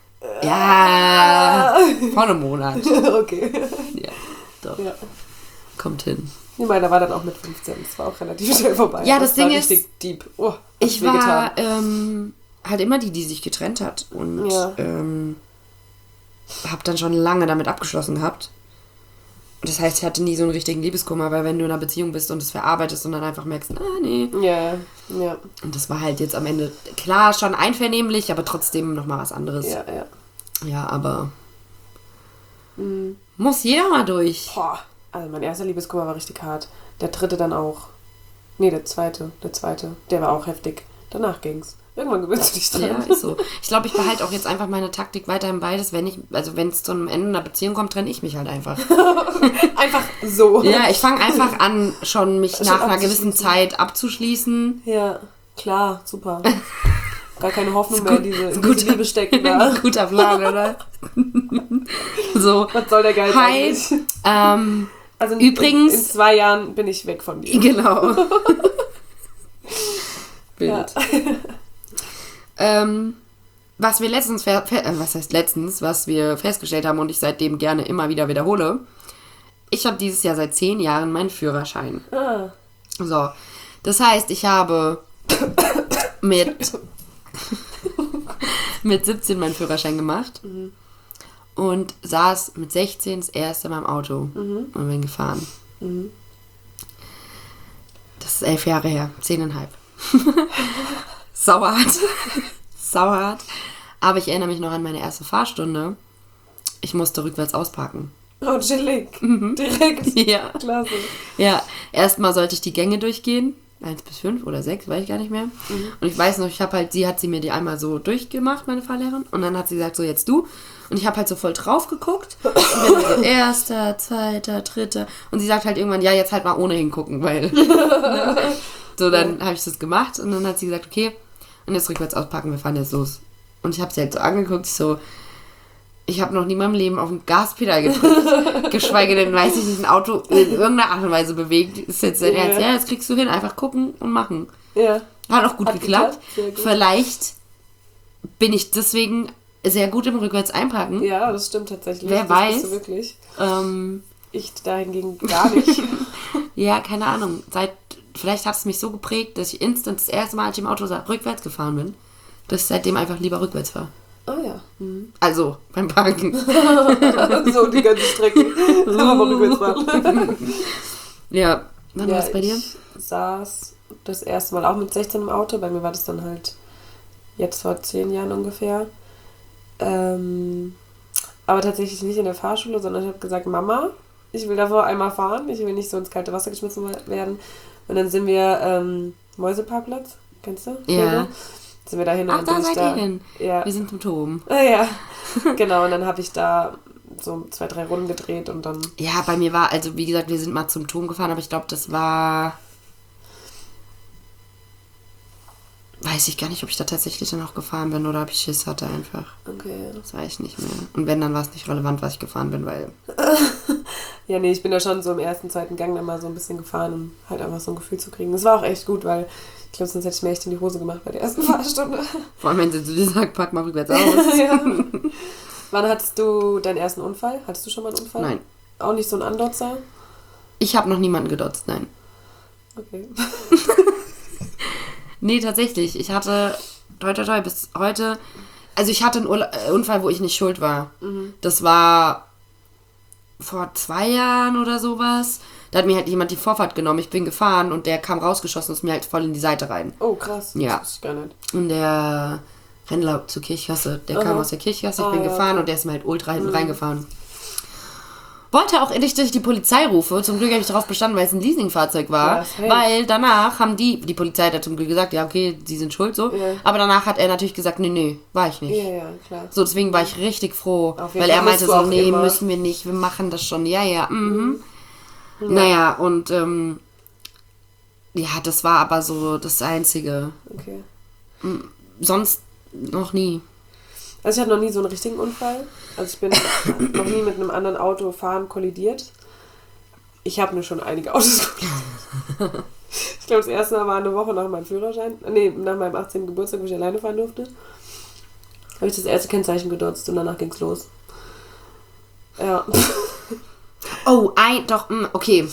Ja, vor einem Monat. Okay. Ja, doch. Ja. Kommt hin. Nee, meiner war dann auch mit fünfzehn. Das war auch relativ schnell vorbei. Ja, das war Ding ist, richtig deep. Oh, hat Ich wehgetan. war ähm, halt immer die, die sich getrennt hat. Und Ja. ähm, habe dann schon lange damit abgeschlossen gehabt. Und das heißt, ich hatte nie so einen richtigen Liebeskummer, weil wenn du in einer Beziehung bist und es verarbeitest und dann einfach merkst, ah, nee. Ja, ja, Und das war halt jetzt am Ende, klar, schon einvernehmlich, aber trotzdem nochmal was anderes. ja, ja. Ja, aber Mhm. muss jeder mal durch. Boah, also mein erster Liebeskummer war richtig hart. Der dritte dann auch. Nee, der zweite, der zweite. Der war auch heftig. Danach ging's. Irgendwann gewöhnst du dich dran. Ja, ist so. Ich glaube, ich behalte auch jetzt einfach meine Taktik weiterhin beides. Wenn ich, also wenn es zu einem Ende einer Beziehung kommt, trenne ich mich halt einfach. Einfach so. Ja, ich fange einfach an, schon mich Schon nach einer gewissen abzuschließen. Zeit abzuschließen. Ja, klar, super. Gar keine Hoffnung Ist mehr, gut- in diese, in ist diese guter- Liebe stecken da. Guter Plan, oder? So. Was soll der Geist Hi. eigentlich? Ähm, Also in, Übrigens- In, in zwei Jahren bin ich weg von dir. genau. Ja. Bild. Ähm, was wir letztens, ver ver äh, was heißt letztens, was wir festgestellt haben und ich seitdem gerne immer wieder wiederhole, ich habe dieses Jahr seit zehn Jahren meinen Führerschein. Ah. So, das heißt, ich habe mit, mit siebzehn meinen Führerschein gemacht Mhm. und saß mit sechzehn das erste Mal im Auto Mhm. und bin gefahren. Mhm. Das ist elf Jahre her, zehneinhalb. Sauerhart. Sauerhart. Aber ich erinnere mich noch an meine erste Fahrstunde. Ich musste rückwärts ausparken. Oh, chillig. Direkt. Ja. Klasse. Ja, erstmal sollte ich die Gänge durchgehen. Eins bis fünf oder sechs, weiß ich gar nicht mehr. Und ich weiß noch, ich habe halt, sie hat sie mir die einmal so durchgemacht, meine Fahrlehrerin. Und dann hat sie gesagt, so jetzt du. Und ich habe halt so voll drauf geguckt. Und bin dann so erster, zweiter, dritter. Und sie sagt halt irgendwann, ja, jetzt halt mal ohne hingucken, weil... ne? So, dann habe ich das gemacht. Und dann hat sie gesagt, okay, und jetzt rückwärts auspacken, wir fahren jetzt los. Und ich habe sie halt so angeguckt, ich so... Ich habe noch nie in meinem Leben auf ein Gaspedal gedrückt. Geschweige denn, weiß ich nicht, ein Auto in irgendeiner Art und Weise bewegt. Ist jetzt dein Ja. Ernst? Ja, das kriegst du hin. Einfach gucken und machen. Ja. Hat auch gut Hat geklappt. geklappt, sehr gut. Vielleicht bin ich deswegen sehr gut im Rückwärts einparken. Ja, das stimmt tatsächlich. Wer das weiß. bist du wirklich. Ähm, Ich dahingegen gar nicht. Ja, keine Ahnung. Seit, vielleicht hat es mich so geprägt, dass ich instant das erste Mal, als ich im Auto rückwärts gefahren bin, dass ich seitdem einfach lieber rückwärts fahre. Oh ja. Mhm. Also, beim Parken. So die ganze Strecke. Aber mal rückwärts fahren. Ja, wann Ja, war es bei dir? Ich saß das erste Mal auch mit sechzehn im Auto. Bei mir war das dann halt jetzt vor zehn Jahren ungefähr. Ähm, aber tatsächlich nicht in der Fahrschule, sondern ich habe gesagt, Mama, ich will davor einmal fahren. Ich will nicht so ins kalte Wasser geschmissen werden. Und dann sind wir ähm, Mäuseparkplatz, kennst du? Ja. Sind wir da hin und Ach, dann da bin ich seid da. ihr hin. Ja. Wir sind im Turm. Ah, ja, genau. Und dann habe ich da so zwei, drei Runden gedreht und dann... Ja, bei mir war, also wie gesagt, wir sind mal zum Turm gefahren, aber ich glaube, das war... Weiß ich gar nicht, ob ich da tatsächlich dann auch gefahren bin oder ob ich Schiss hatte einfach. Okay. Das weiß ich nicht mehr. Und wenn, dann war es nicht relevant, was ich gefahren bin, weil... Ja, nee, ich bin da schon so im ersten, zweiten Gang dann mal so ein bisschen gefahren, um halt einfach so ein Gefühl zu kriegen. Das war auch echt gut, weil ich glaube, sonst hätte ich mir echt in die Hose gemacht bei der ersten Fahrstunde. Vor allem, wenn sie zu dir sagt, pack mal rückwärts aus. Ja. Wann hattest du deinen ersten Unfall? Hattest du schon mal einen Unfall? Nein. Auch nicht so ein Andotzer? Ich habe noch niemanden gedotzt, nein. Okay. Nee, tatsächlich. Ich hatte, toi, toi, toi, bis heute, also ich hatte einen Urla- äh, Unfall, wo ich nicht schuld war. Mhm. Das war vor zwei Jahren oder sowas. Da hat mir halt jemand die Vorfahrt genommen. Ich bin gefahren und der kam rausgeschossen und ist mir halt voll in die Seite rein. Oh, krass. Ja. Das wusste ich gar nicht. Und der Rennler zur Kirchgasse, der Aha. kam aus der Kirchgasse, ich Ah, bin ja, gefahren okay. und der ist mir halt ultra hinten reingefahren. Wollte auch endlich, dass ich die Polizei rufe. Zum Glück habe ich darauf bestanden, weil es ein Leasingfahrzeug war. Ja, safe. Weil danach haben die, die Polizei hat zum Glück gesagt, ja okay, sie sind schuld so. Ja. Aber danach hat er natürlich gesagt, nee, nee, war ich nicht. Ja, ja, klar. So, deswegen war ich richtig froh. Auf jeden Weil Fall er meinte musst du so, auch nee, immer. müssen wir nicht, wir machen das schon. Ja, ja, mhm. Ja. Naja, und ähm, ja, das war aber so das Einzige. Okay. Sonst noch nie. Also ich hatte noch nie so einen richtigen Unfall. Also ich bin noch nie mit einem anderen Auto fahren kollidiert. Ich habe nur schon einige Autos kollidiert. Ich glaube, das erste Mal war eine Woche nach meinem Führerschein. Nee, nach meinem achtzehnten Geburtstag, wo ich alleine fahren durfte. Habe ich das erste Kennzeichen gedotzt und danach ging's los. Ja. Oh, ein, doch, mh, okay.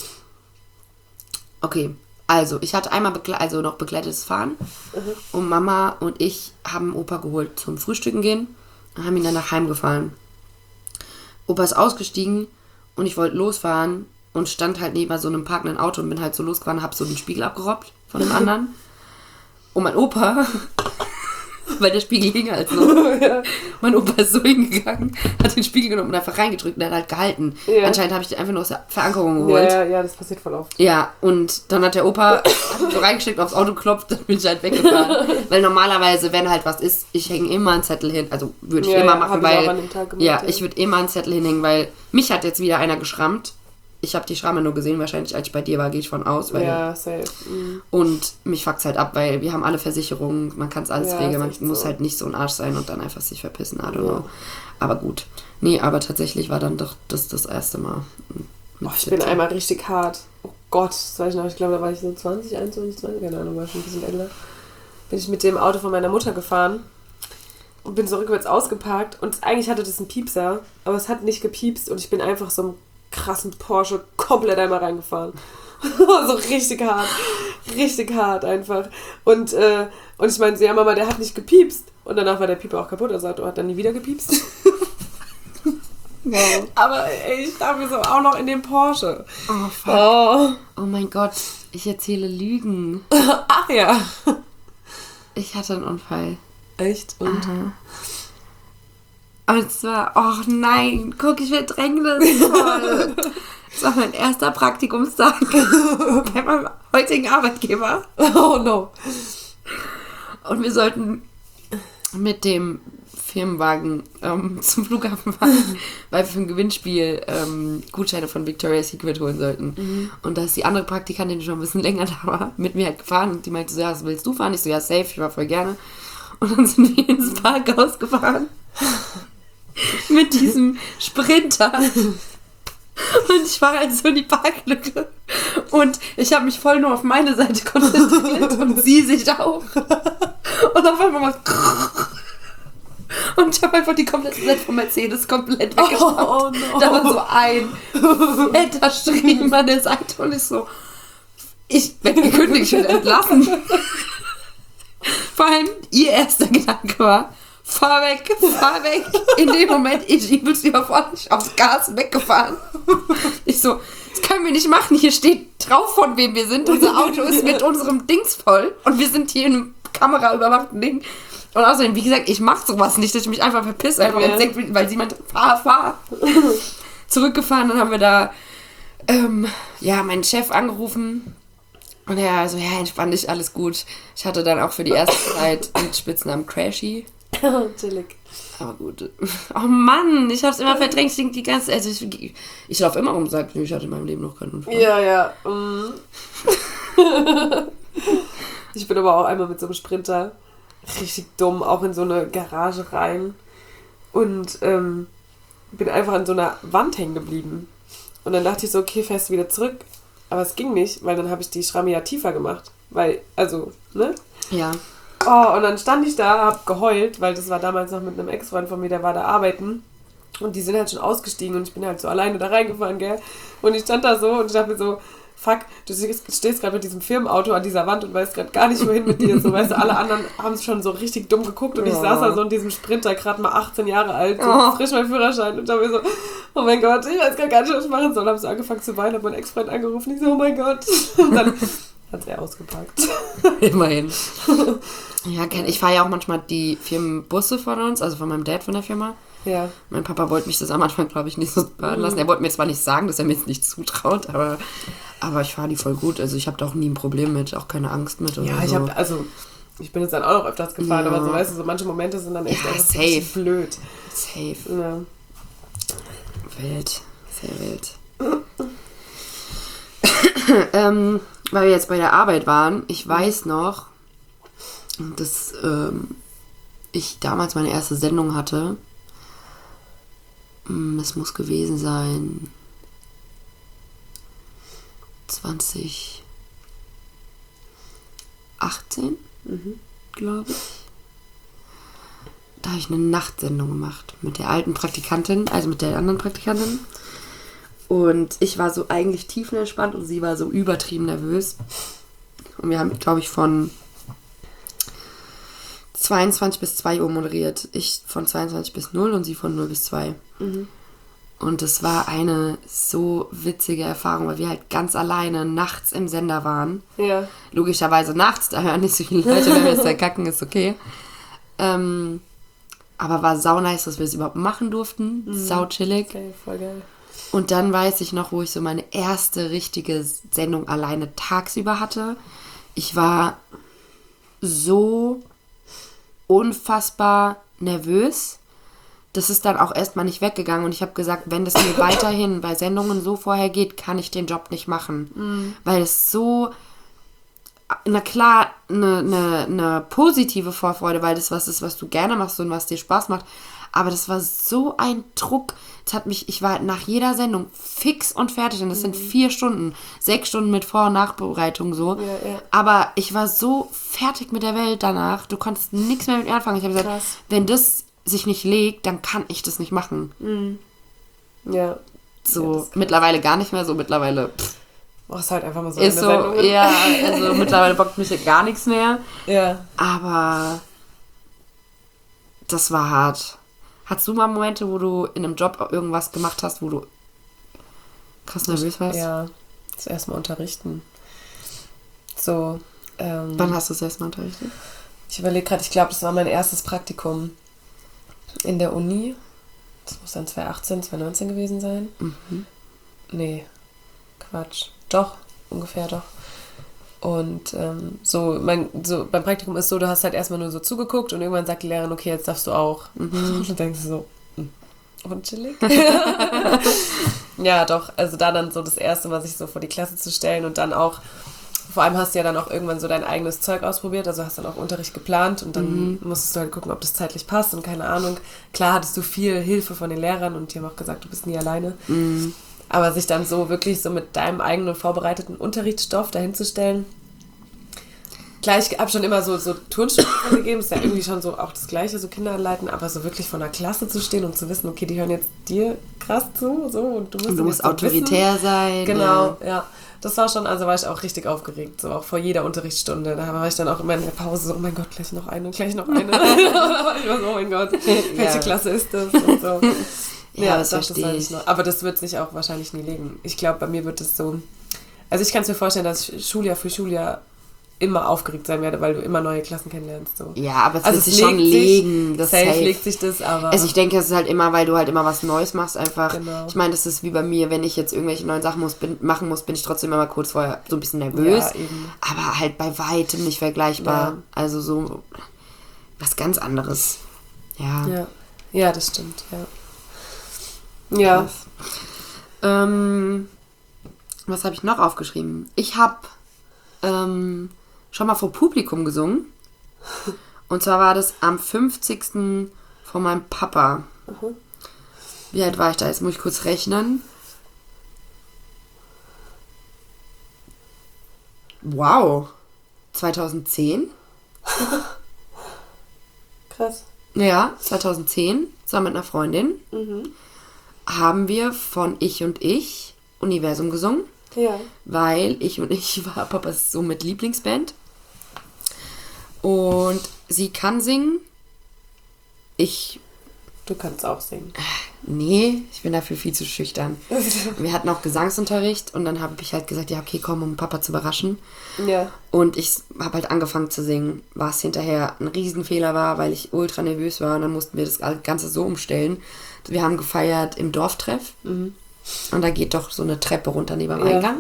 Okay, also ich hatte einmal begle- also noch begleitetes Fahren und Mama und ich haben Opa geholt zum Frühstücken gehen und haben ihn dann nach Heim gefahren. Opa ist ausgestiegen und ich wollte losfahren und stand halt neben so einem parkenden Auto und bin halt so losgefahren, hab so den Spiegel abgerobbt von dem anderen. Und mein Opa, weil der Spiegel hing halt noch. Ja. Mein Opa ist so hingegangen, hat den Spiegel genommen und einfach reingedrückt und er hat halt gehalten. Ja. Anscheinend habe ich den einfach nur aus der Verankerung Ja, geholt. ja, ja, das passiert voll oft. Ja, und dann hat der Opa hat so reingesteckt, aufs Auto geklopft, dann bin ich halt weggefahren. Weil normalerweise, wenn halt was ist, ich hänge immer einen Zettel hin. Also würde ich Ja, immer ja, machen, hab ich auch weil. an dem Tag gemacht, ja, ja. ich würde immer einen Zettel hinhängen, weil mich hat jetzt wieder einer geschrammt. Ich habe die Schramme nur gesehen, wahrscheinlich als ich bei dir war, gehe ich von aus. Weil Ja, safe. Mhm. Und mich fuckt's halt ab, weil wir haben alle Versicherungen, man kann es alles Ja, regeln, ist man echt muss so. halt nicht so ein Arsch sein und dann einfach sich verpissen, I don't Ja. know. Aber gut. Nee, aber tatsächlich war dann doch das das erste Mal. mit Oh, ich bin siebzehn. einmal richtig hart. Oh Gott, das weiß ich noch. Ich glaube, da war ich so zwanzig, einundzwanzig, zwanzig, keine Ahnung, war schon ein bisschen älter. Bin ich mit dem Auto von meiner Mutter gefahren und bin so rückwärts ausgeparkt und eigentlich hatte das einen Piepser, aber es hat nicht gepiepst und ich bin einfach so einem krassen Porsche komplett einmal reingefahren. So richtig hart. Richtig hart einfach. Und, äh, und ich meinte, ja Mama, der hat nicht gepiepst. Und danach war der Pieper auch kaputt. Also hat er dann nie wieder gepiepst. Wow. Aber ey, ich dachte mir so, auch noch in dem Porsche. Oh, fuck. Oh. Oh mein Gott, ich erzähle Lügen. Ach ja. Ich hatte einen Unfall. Echt? Und? Aha. Und zwar, oh nein, guck, ich verdränge das voll. Das war mein erster Praktikumstag bei meinem heutigen Arbeitgeber. Oh no. Und wir sollten mit dem Firmenwagen ähm, zum Flughafen fahren, weil wir für ein Gewinnspiel ähm, Gutscheine von Victoria's Secret holen sollten. Mhm. Und da ist die andere Praktikantin, die schon ein bisschen länger da war, mit mir halt gefahren und die meinte so, ja, was willst du fahren? Ich so, ja, safe, ich war voll gerne. Und dann sind wir ins Parkhaus gefahren mit diesem Sprinter. Und ich war halt so in die Parklücke. Und ich habe mich voll nur auf meine Seite konzentriert und sie sich auch. Und auf einmal war Und ich habe einfach die komplette Seite von Mercedes komplett weggestoppt. Oh, oh no. Da war so ein fetter Striemen an der Seite und ich so, ich werde gekündigt, ich werde entlassen. Vor allem ihr erster Gedanke war, fahr weg, fahr weg. In dem Moment, ich übelst überfordert, aufs Gas weggefahren. Ich so, das können wir nicht machen. Hier steht drauf, von wem wir sind. Unser Auto ist mit unserem Dings voll. Und wir sind hier in einem kameraüberwachten Ding. Und außerdem, wie gesagt, ich mach sowas nicht, dass ich mich einfach verpisse. Einfach, Ja. denkt, weil sie meinte, fahr, fahr. Zurückgefahren, dann haben wir da ähm, ja, meinen Chef angerufen. Und er so, ja, entspann dich, alles gut. Ich hatte dann auch für die erste Zeit den Spitznamen Crashy. Chillig. Aber gut. Oh Mann, ich hab's immer verdrängt. Ich denk die ganze also ich, ich laufe immer rum und sage, ich hatte in meinem Leben noch keinen Unfall. Ja, ja. Mm. Ich bin aber auch einmal mit so einem Sprinter richtig dumm auch in so eine Garage rein und ähm, bin einfach an so einer Wand hängen geblieben. Und dann dachte ich so, okay, fährst du wieder zurück. Aber es ging nicht, weil dann habe ich die Schramme ja tiefer gemacht. Weil, also, ne? Ja. Oh, und dann stand ich da, hab geheult, weil das war damals noch mit einem Ex-Freund von mir, der war da arbeiten. Und die sind halt schon ausgestiegen und ich bin halt so alleine da reingefahren, gell? Und ich stand da so und ich dachte mir so, fuck, du stehst gerade mit diesem Firmenauto an dieser Wand und weißt gerade gar nicht, wohin mit dir. So, weißt du, alle anderen haben schon so richtig dumm geguckt und ich Ja. saß da so in diesem Sprinter, gerade mal achtzehn Jahre alt, so Oh. frisch mein Führerschein und da mir so, oh mein Gott, ich weiß gar nicht, was ich machen soll. Hab so angefangen zu weinen, hab meinen Ex-Freund angerufen, ich so, oh mein Gott. Und dann hat er ausgepackt. Immerhin. Ja, kenn- ich fahre ja auch manchmal die Firmenbusse von uns, also von meinem Dad von der Firma. Ja. Mein Papa wollte mich das am Anfang, glaube ich, nicht so fahren lassen. Er wollte mir zwar nicht sagen, dass er mir jetzt nicht zutraut, aber, aber ich fahre die voll gut. Also ich habe da auch nie ein Problem mit, auch keine Angst mit. Oder Ja, ich so. habe, also, ich bin jetzt dann auch noch öfters gefahren, Ja. aber so, weißt du, so manche Momente sind dann echt Ja, einfach so safe. richtig blöd. Safe. Ja. Wild. Sehr wild. ähm, weil wir jetzt bei der Arbeit waren, ich weiß noch, dass ähm, ich damals meine erste Sendung hatte. Hm, Es muss gewesen sein zwanzig achtzehn, Mhm. glaube ich. Da habe ich eine Nachtsendung gemacht mit der alten Praktikantin, also mit der anderen Praktikantin. Und ich war so eigentlich tiefenentspannt und sie war so übertrieben nervös. Und wir haben, glaube ich, von zweiundzwanzig bis zwei Uhr moderiert. Ich von zweiundzwanzig bis null und sie von null bis zwei. Mhm. Und es war eine so witzige Erfahrung, weil wir halt ganz alleine nachts im Sender waren. Ja. Logischerweise nachts, da hören nicht so viele Leute, wenn wir jetzt da kacken, ist okay. Ähm, aber war sau nice, dass wir es überhaupt machen durften. Mhm. Sau chillig. Okay, voll geil. Und dann weiß ich noch, wo ich so meine erste richtige Sendung alleine tagsüber hatte. Ich war so unfassbar nervös. Das ist dann auch erstmal nicht weggegangen und ich habe gesagt, wenn das mir weiterhin bei Sendungen so vorher geht, kann ich den Job nicht machen. Mhm. Weil es so, na klar, eine, eine, eine positive Vorfreude, weil das was ist, was du gerne machst und was dir Spaß macht. Aber das war so ein Druck. Das hat mich, ich war nach jeder Sendung fix und fertig und das sind vier Stunden, sechs Stunden mit Vor- und Nachbereitung so. Ja, ja. Aber ich war so fertig mit der Welt danach. Du konntest nichts mehr mit mir anfangen. Ich habe gesagt, Krass. wenn das sich nicht legt, dann kann ich das nicht machen. Mhm. Ja. So, Ja, das ist mittlerweile gar nicht mehr so. Mittlerweile pff, Machst halt einfach mal so ist eine so, Sendung. ja, also mittlerweile bockt mich ja gar nichts mehr. Ja. Aber das war hart. Hattest du mal Momente, wo du in einem Job irgendwas gemacht hast, wo du krass nervös warst? Ja. Das erste Mal unterrichten. So. Ähm, Wann hast du das erste Mal unterrichtet? Ich überlege gerade, ich glaube, das war mein erstes Praktikum in der Uni. Das muss dann zwanzig achtzehn, zwanzig neunzehn gewesen sein. Mhm. Nee, Quatsch. Doch, ungefähr doch. Und ähm, so, mein, so beim Praktikum ist so, du hast halt erstmal nur so zugeguckt und irgendwann sagt die Lehrerin, okay, jetzt darfst du auch. Mhm. Und dann denkst du so, hm, und chillig? Ja, doch, also da dann so das Erste, was ich so vor die Klasse zu stellen und dann auch, vor allem hast du ja dann auch irgendwann so dein eigenes Zeug ausprobiert, also hast dann auch Unterricht geplant und dann Mhm. musstest du halt gucken, ob das zeitlich passt und keine Ahnung. Klar hattest du viel Hilfe von den Lehrern und die haben auch gesagt, du bist nie alleine. Mhm. Aber sich dann so wirklich so mit deinem eigenen vorbereiteten Unterrichtsstoff dahinzustellen, Klar, ich habe schon immer so, so Turnstunden gegeben, ist ja irgendwie schon so auch das Gleiche, so Kinder anleiten, aber so wirklich vor einer Klasse zu stehen und zu wissen, okay, die hören jetzt dir krass zu, so, und du musst, Und du musst so autoritär wissen. sein. Genau, Ja. ja. Das war schon, also war ich auch richtig aufgeregt, so auch vor jeder Unterrichtsstunde. Da war ich dann auch immer in der Pause so, oh mein Gott, gleich noch eine, gleich noch eine. Da war ich immer so, oh mein Gott, welche Ja. Klasse ist das? Und so. Ja, Ja, das doch, das verstehe weiß ich. ich noch. Aber das wird sich auch wahrscheinlich nie legen. Ich glaube, bei mir wird es so, also ich kann es mir vorstellen, dass ich Schuljahr für Schuljahr immer aufgeregt sein werde, weil du immer neue Klassen kennenlernst. So. Ja, aber es Also wird es sich schon legt sich- legen. Das Safe safe. legt sich das, aber... Also ich denke, es ist halt immer, weil du halt immer was Neues machst, einfach. Genau. Ich meine, das ist wie bei mir, wenn ich jetzt irgendwelche neuen Sachen muss, bin, machen muss, bin ich trotzdem immer kurz vorher so ein bisschen nervös. Ja, eben. Aber halt bei weitem nicht vergleichbar. Ja. Also so was ganz anderes. Ja. Ja, ja, das stimmt, ja. Ja, Ähm, was habe ich noch aufgeschrieben? Ich habe ähm, schon mal vor Publikum gesungen. Und zwar war das am fünfzigsten von meinem Papa. Mhm. Wie alt war ich da? Jetzt muss ich kurz rechnen. Wow. zweitausendzehn? krass. Ja, zweitausendzehn. Zusammen mit einer Freundin. Mhm. Haben wir von Ich und Ich Universum gesungen. Ja. Weil Ich und Ich war Papas so mit Lieblingsband. Und sie kann singen. Ich, Du kannst auch singen. nee, ich bin dafür viel zu schüchtern. Wir hatten auch Gesangsunterricht und dann habe ich halt gesagt, ja, okay, komm, um Papa zu überraschen. Ja. Und ich habe halt angefangen zu singen, was hinterher ein Riesenfehler war, weil ich ultra nervös war und dann mussten wir das Ganze so umstellen. Wir haben gefeiert im Dorftreff Mhm. und da geht doch so eine Treppe runter neben dem Ja. Eingang.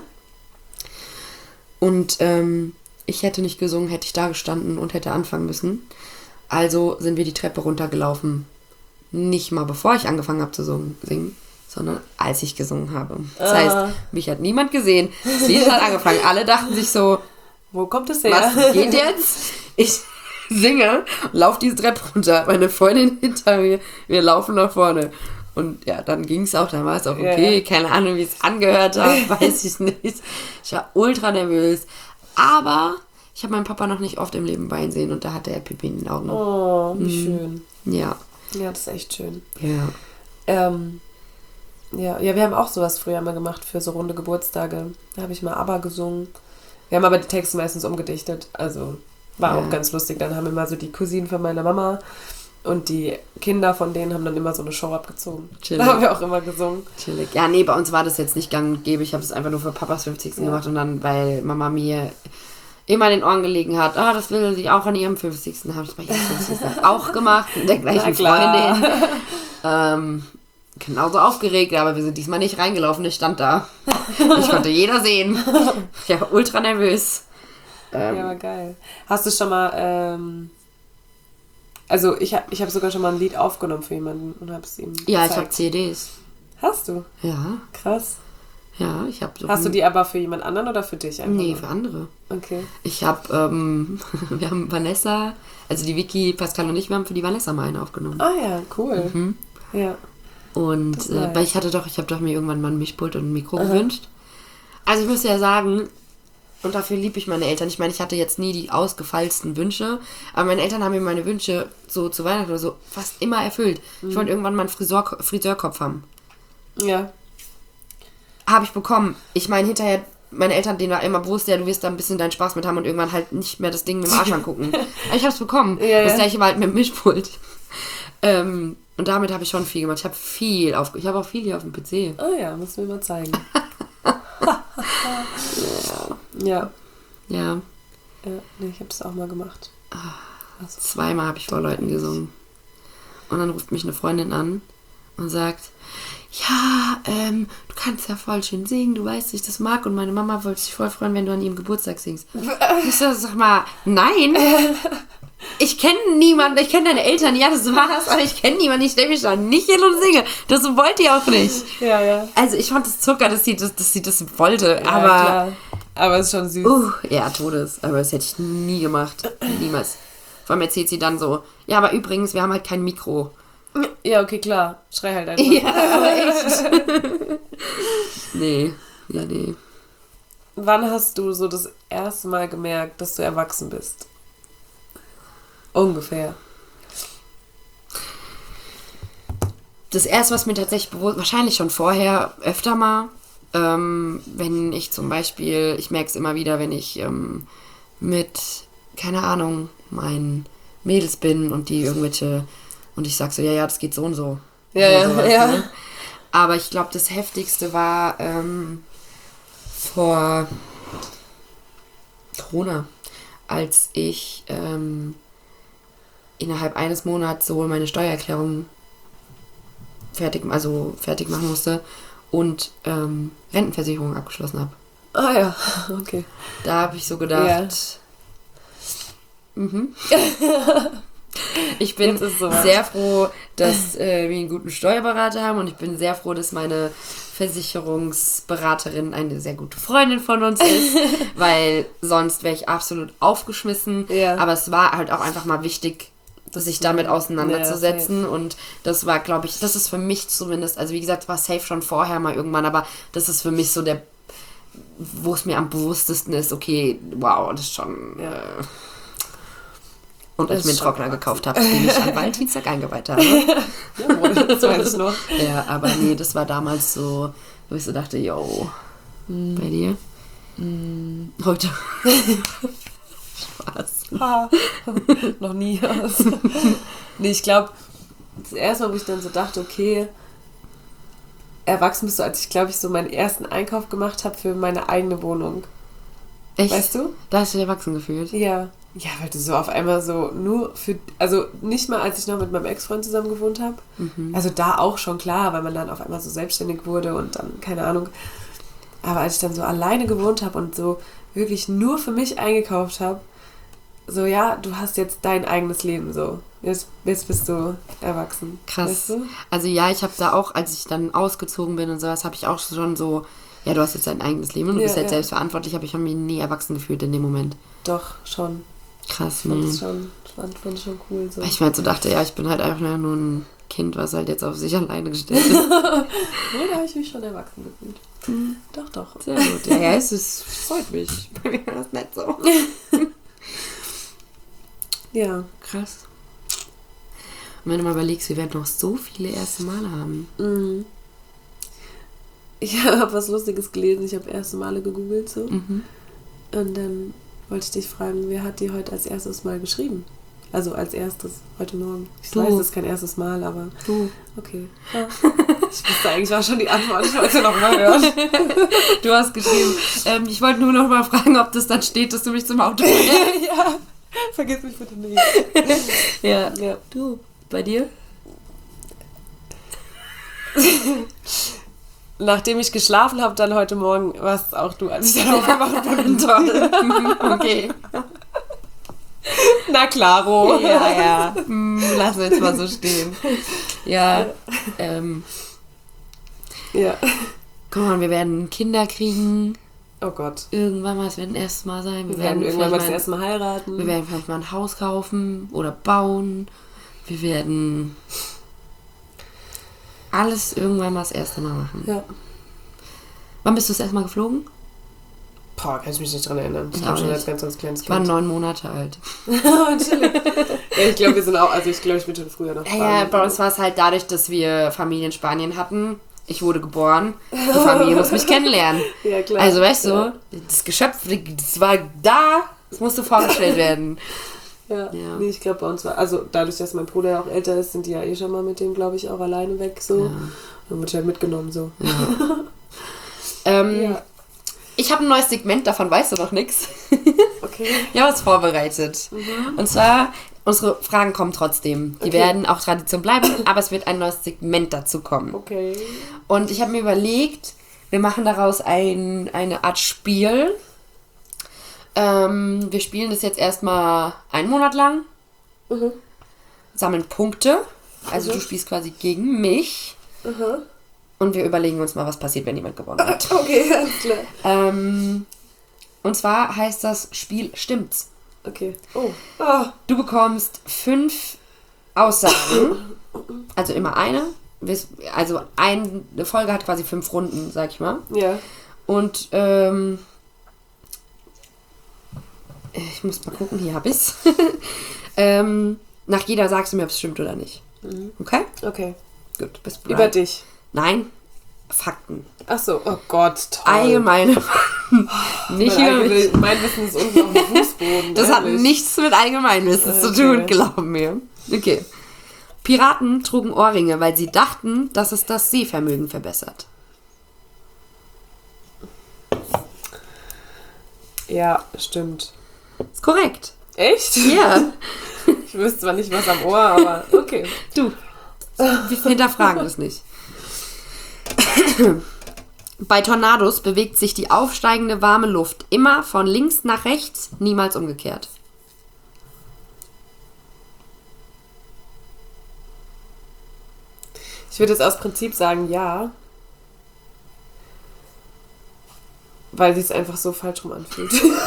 Und ähm, ich hätte nicht gesungen, hätte ich da gestanden und hätte anfangen müssen. Also sind wir die Treppe runtergelaufen. Nicht mal bevor ich angefangen habe zu singen, sondern als ich gesungen habe. Das Ah. heißt, mich hat niemand gesehen. Das Lied hat angefangen. Alle dachten sich so, Wo kommt es her? was geht jetzt? Ich singe, laufe diese Treppe runter, meine Freundin hinter mir, wir laufen nach vorne. Und ja, dann ging es auch, dann war es auch okay. Ja. Keine Ahnung, wie es angehört hat, weiß ich nicht. Ich war ultra nervös. Aber ich habe meinen Papa noch nicht oft im Leben weinen sehen und da hatte er Pipi in den Augen. Oh, wie schön. Ja, Ja, das ist echt schön. ja. Ähm, ja, ja, wir haben auch sowas früher mal gemacht für so runde Geburtstage. Da habe ich mal ABBA gesungen. Wir haben aber die Texte meistens umgedichtet. Also war Ja. auch ganz lustig. Dann haben immer so die Cousinen von meiner Mama und die Kinder von denen haben dann immer so eine Show abgezogen. Chillig. Da haben wir auch immer gesungen. Chillig. Ja, nee, bei uns war das jetzt nicht gang und gäbe. Ich habe es einfach nur für Papas fünfzigsten Ja. gemacht und dann, weil Mama mir immer in den Ohren gelegen hat, ah, das will sie auch an ihrem fünfzigsten habe ich bei ihrem fünfzigsten auch gemacht, mit der gleichen Na klar. Freundin. Ähm, genauso aufgeregt, aber wir sind diesmal nicht reingelaufen, ich stand da. Ich konnte jeder sehen. Ich war ultra nervös. Ähm, Ja, war geil. Hast du schon mal, ähm, also ich habe ich hab sogar schon mal ein Lied aufgenommen für jemanden und habe es ihm ja, ich habe gezeigt. C Ds. Hast du? Ja, Krass. ja, ich habe so. Hast du die aber für jemand anderen oder für dich einfach Nee, nur? für andere. Okay. Ich habe, ähm, wir haben Vanessa, also die Vicky, Pascal und ich, wir haben für die Vanessa mal eine aufgenommen. Ah ja, cool. Mhm. Ja. Und Das ist äh, nice. weil ich hatte doch, ich habe doch mir irgendwann mal ein Mischpult und ein Mikro gewünscht. Also ich muss ja sagen, und dafür liebe ich meine Eltern. Ich meine, ich hatte jetzt nie die ausgefeilsten Wünsche, aber meine Eltern haben mir meine Wünsche so zu Weihnachten oder so fast immer erfüllt. Mhm. Ich wollte irgendwann mal einen Friseur, Friseurkopf haben. Ja. Habe ich bekommen. Ich meine, hinterher, meine Eltern, denen war immer bewusst, ja, du wirst da ein bisschen deinen Spaß mit haben und irgendwann halt nicht mehr das Ding mit dem Arsch angucken. Aber ich habe es bekommen. Ja, das ja. gleiche war halt mit dem Mischpult. Ähm, und damit habe ich schon viel gemacht. Ich habe viel auf, ich habe auch viel hier auf dem P C. Oh ja, musst du mir mal zeigen. ja. Ja, Ja, nee, ich habe das auch mal gemacht. zweimal habe ich vor Leuten gesungen. Und dann ruft mich eine Freundin an und sagt, ja, ähm, du kannst ja voll schön singen, du weißt, dass ich das mag und meine Mama wollte sich voll freuen, wenn du an ihrem Geburtstag singst. Ich so, sag mal, nein, ich kenne niemanden, ich kenne deine Eltern, ja, das war's, aber ich kenne niemanden, ich stelle mich da nicht hin und singe. Das wollt ihr auch nicht. Ja, ja. Also ich fand das Zucker, dass sie das, dass sie das wollte, Ja, aber... klar. Aber es ist schon süß. Uh, ja, Todes. Aber das hätte ich nie gemacht. Niemals. Vor allem erzählt sie dann so, ja, aber übrigens, wir haben halt kein Mikro. Ja, okay, klar. Schrei halt einfach. Ja, aber echt. Nee. Ja, nee. wann hast du so das erste Mal gemerkt, dass du erwachsen bist? Ungefähr. Das erste, was mir tatsächlich bewusst, wahrscheinlich schon vorher, öfter mal, ähm, wenn ich zum Beispiel, ich merke es immer wieder, wenn ich ähm, mit, keine Ahnung, meinen Mädels bin und die irgendwelche, und ich sag so, ja, ja, das geht so und so. Ja, Oder ja, sowas, ja. ne? Aber ich glaube, das Heftigste war ähm, vor Corona, als ich ähm, innerhalb eines Monats sowohl meine Steuererklärung fertig, also fertig machen musste und ähm, Rentenversicherung abgeschlossen habe. Ah ja, okay. Da habe ich so gedacht, mhm. Ich bin Jetzt ist soweit. sehr froh, dass äh, wir einen guten Steuerberater haben und ich bin sehr froh, dass meine Versicherungsberaterin eine sehr gute Freundin von uns ist, weil sonst wäre ich absolut aufgeschmissen. Ja. Aber es war halt auch einfach mal wichtig, sich damit auseinanderzusetzen Ja, und das war, glaube ich, das ist für mich zumindest, also wie gesagt, war safe schon vorher mal irgendwann, aber das ist für mich so der, wo es mir am bewusstesten ist, okay, wow, das ist schon... Ja. Äh, und Das als ich mir einen ist Trockner schon gekauft habe, den ich am Valentinstag eingeweiht habe. Jawohl, das weiß ich noch. Ja, aber nee, das war damals so, wo ich so dachte, yo, Mm. bei dir? Heute. Spaß. Ha. Noch nie. Nee, ich glaube, das erste Mal, wo ich dann so dachte, okay, erwachsen bist du, als ich, glaube ich, so meinen ersten Einkauf gemacht habe für meine eigene Wohnung. Echt? Weißt du? Da hast du dich erwachsen gefühlt. Ja. Ja, weil du so auf einmal so nur für, also nicht mal, als ich noch mit meinem Ex-Freund zusammen gewohnt habe. Mhm. Also da auch schon klar, weil man dann auf einmal so selbstständig wurde und dann, keine Ahnung. Aber als ich dann so alleine gewohnt habe und so wirklich nur für mich eingekauft habe, so, ja, du hast jetzt dein eigenes Leben, so. Jetzt, jetzt bist du erwachsen. Krass. Weißt du? Also ja, ich habe da auch, als ich dann ausgezogen bin und sowas, habe ich auch schon so, ja, du hast jetzt dein eigenes Leben und du Ja, bist jetzt ja. selbstverantwortlich, aber ich habe mich nie erwachsen gefühlt in dem Moment. Doch, schon. Krass, Ich fand nee. es schon, fand, fand ich schon cool. So. Weil ich mir halt so dachte, ja, ich bin halt einfach nur ein Kind, was halt jetzt auf sich alleine gestellt ist. Nee, da habe ich mich schon erwachsen gefühlt. Mhm. Doch, doch. Sehr gut. Ja, ja, es ist, freut mich. Bei mir war das nicht so. Ja. Krass. Und wenn du mal überlegst, wir werden noch so viele erste Male haben. Mhm. Ich habe was Lustiges gelesen. Ich habe erste Male gegoogelt so. Mhm. Und dann wollte ich dich fragen, wer hat die heute als erstes Mal geschrieben? Also als erstes, heute Morgen. Ich Du. weiß, das ist kein erstes Mal, aber Du. okay. Ja. Ich wusste eigentlich war schon die Antwort. Ich wollte noch mal hören. Du hast geschrieben. Ähm, ich wollte nur noch mal fragen, ob das dann steht, dass du mich zum Auto bringst. Ja, vergiss mich bitte nicht. Ja. Ja. Du. Bei dir? Nachdem ich geschlafen habe, dann heute Morgen, warst auch du, als ich dann aufgewacht bin. Toll. Okay. Na klaro. Ja, ja. Hm, lassen wir jetzt mal so stehen. Ja. Ähm. Ja. Komm mal, wir werden Kinder kriegen. Oh Gott. Irgendwann mal, es wird ein erstes Mal sein. Wir werden irgendwann mal das erste Mal heiraten. Wir werden vielleicht mal ein Haus kaufen oder bauen. Wir werden alles irgendwann mal das erste Mal machen. Ja. Wann bist du das erste Mal geflogen? Boah, kann ich mich nicht dran erinnern. Ich Ich glaube auch schon nicht. als ganz, ganz kleines Ich war Kind. neun Monate alt. Chillig. Ja, ich glaube, wir sind auch, also ich glaube, ich bin schon früher nach Ja, Spanien. ja, bei uns war es halt dadurch, dass wir Familie in Spanien hatten. Ich wurde geboren. Die Familie muss mich kennenlernen. Ja, klar. Also, weißt du, Ja. das Geschöpf, das war da, das musste vorgestellt werden. Ja, Ja. nee, ich glaube bei uns war, also dadurch, dass mein Bruder ja auch älter ist, sind die ja eh schon mal mit dem, glaube ich, auch alleine weg, so. Ja. Dann wurde ich halt mitgenommen, so. Ähm, Ja, Ich habe ein neues Segment, davon weißt du noch nichts. okay. Ich habe was vorbereitet. Und zwar, unsere Fragen kommen trotzdem. Die Okay. werden auch Tradition bleiben, aber es wird ein neues Segment dazu kommen. Okay. Und ich habe mir überlegt, wir machen daraus ein, eine Art Spiel. Ähm, wir spielen das jetzt erstmal einen Monat lang, Mhm. sammeln Punkte. Also Mhm. du spielst quasi gegen mich. Mhm. Und wir überlegen uns mal, was passiert, wenn jemand gewonnen hat. Okay, alles klar. ähm, und zwar heißt das Spiel Stimmt's. Okay. Oh. Ah. Du bekommst fünf Aussagen, also immer eine. Also eine Folge hat quasi fünf Runden, sag ich mal. Ja. Und ähm, Ich muss mal gucken, hier hab ich's. ähm, nach jeder sagst du mir, ob es stimmt oder nicht. Mhm. Okay? Okay. Gut, bist du Über bereit? dich. Nein, Fakten. Ach so, oh Gott, toll. Allgemeine Fakten. Nicht mein, über mich. eigene- mein Wissen ist unten auf dem Fußboden. Das hat ehrlich. nichts mit Allgemeinwissen zu Okay. tun, glaub mir. Okay. Piraten trugen Ohrringe, weil sie dachten, dass es das Sehvermögen verbessert. Ja, stimmt. Ist korrekt. Echt? Ja. Ich wüsste zwar nicht, was am Ohr, aber okay. Du, wir hinterfragen es nicht. Bei Tornados bewegt sich die aufsteigende warme Luft immer von links nach rechts, niemals umgekehrt. Ich würde jetzt aus Prinzip sagen, ja. Weil sich es einfach so falsch rum anfühlt.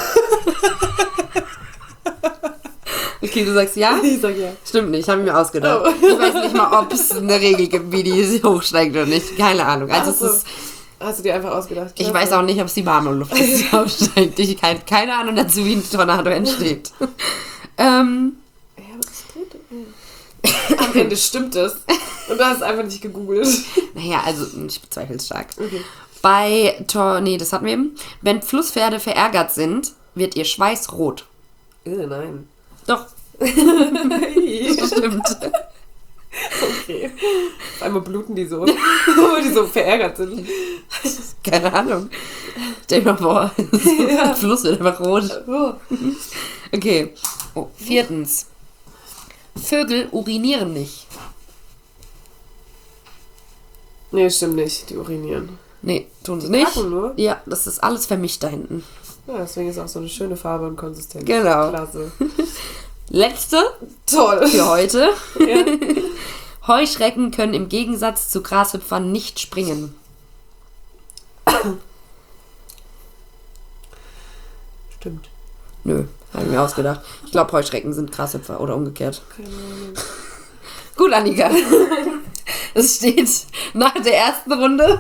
Okay, du sagst ja? Ich sag ja. Stimmt nicht, habe ich mir ausgedacht. Oh. Ich weiß nicht mal, ob es eine Regel gibt, wie die hochsteigt oder nicht. Keine Ahnung. Also Ach so. es ist, Hast du dir einfach ausgedacht? ich weiß auch nicht, ob es die warme Luft ist, die aufsteigt. Ich habe keine Ahnung dazu, wie ein Tornado entsteht. ähm, Ja, aber das steht. Am Ende stimmt es. Und du hast es einfach nicht gegoogelt. naja, also ich bezweifle es stark. Okay. Bei Tor, nee, das hatten wir eben. Wenn Flusspferde verärgert sind, wird ihr Schweiß rot. Äh, nein. Doch, okay. das stimmt. Auf einmal bluten die so, weil die so verärgert sind. Keine Ahnung. Stell dir mal vor, Ja. der Fluss wird einfach rot. Oh. Okay. Oh, viertens. Vögel urinieren nicht. Nee, stimmt nicht. Die urinieren. Nee, tun sie Die nicht. kacken nur? Ja, das ist alles vermischt da hinten. Ja, deswegen ist auch so eine schöne Farbe und Konsistenz. Genau. Klasse. Letzte Toll. für heute. Ja. Heuschrecken können im Gegensatz zu Grashüpfern nicht springen. Stimmt. Nö, habe ich mir ausgedacht. Ich glaube, Heuschrecken sind Grashüpfer oder umgekehrt. Keine Ahnung. Gut, Annika. Es steht nach der ersten Runde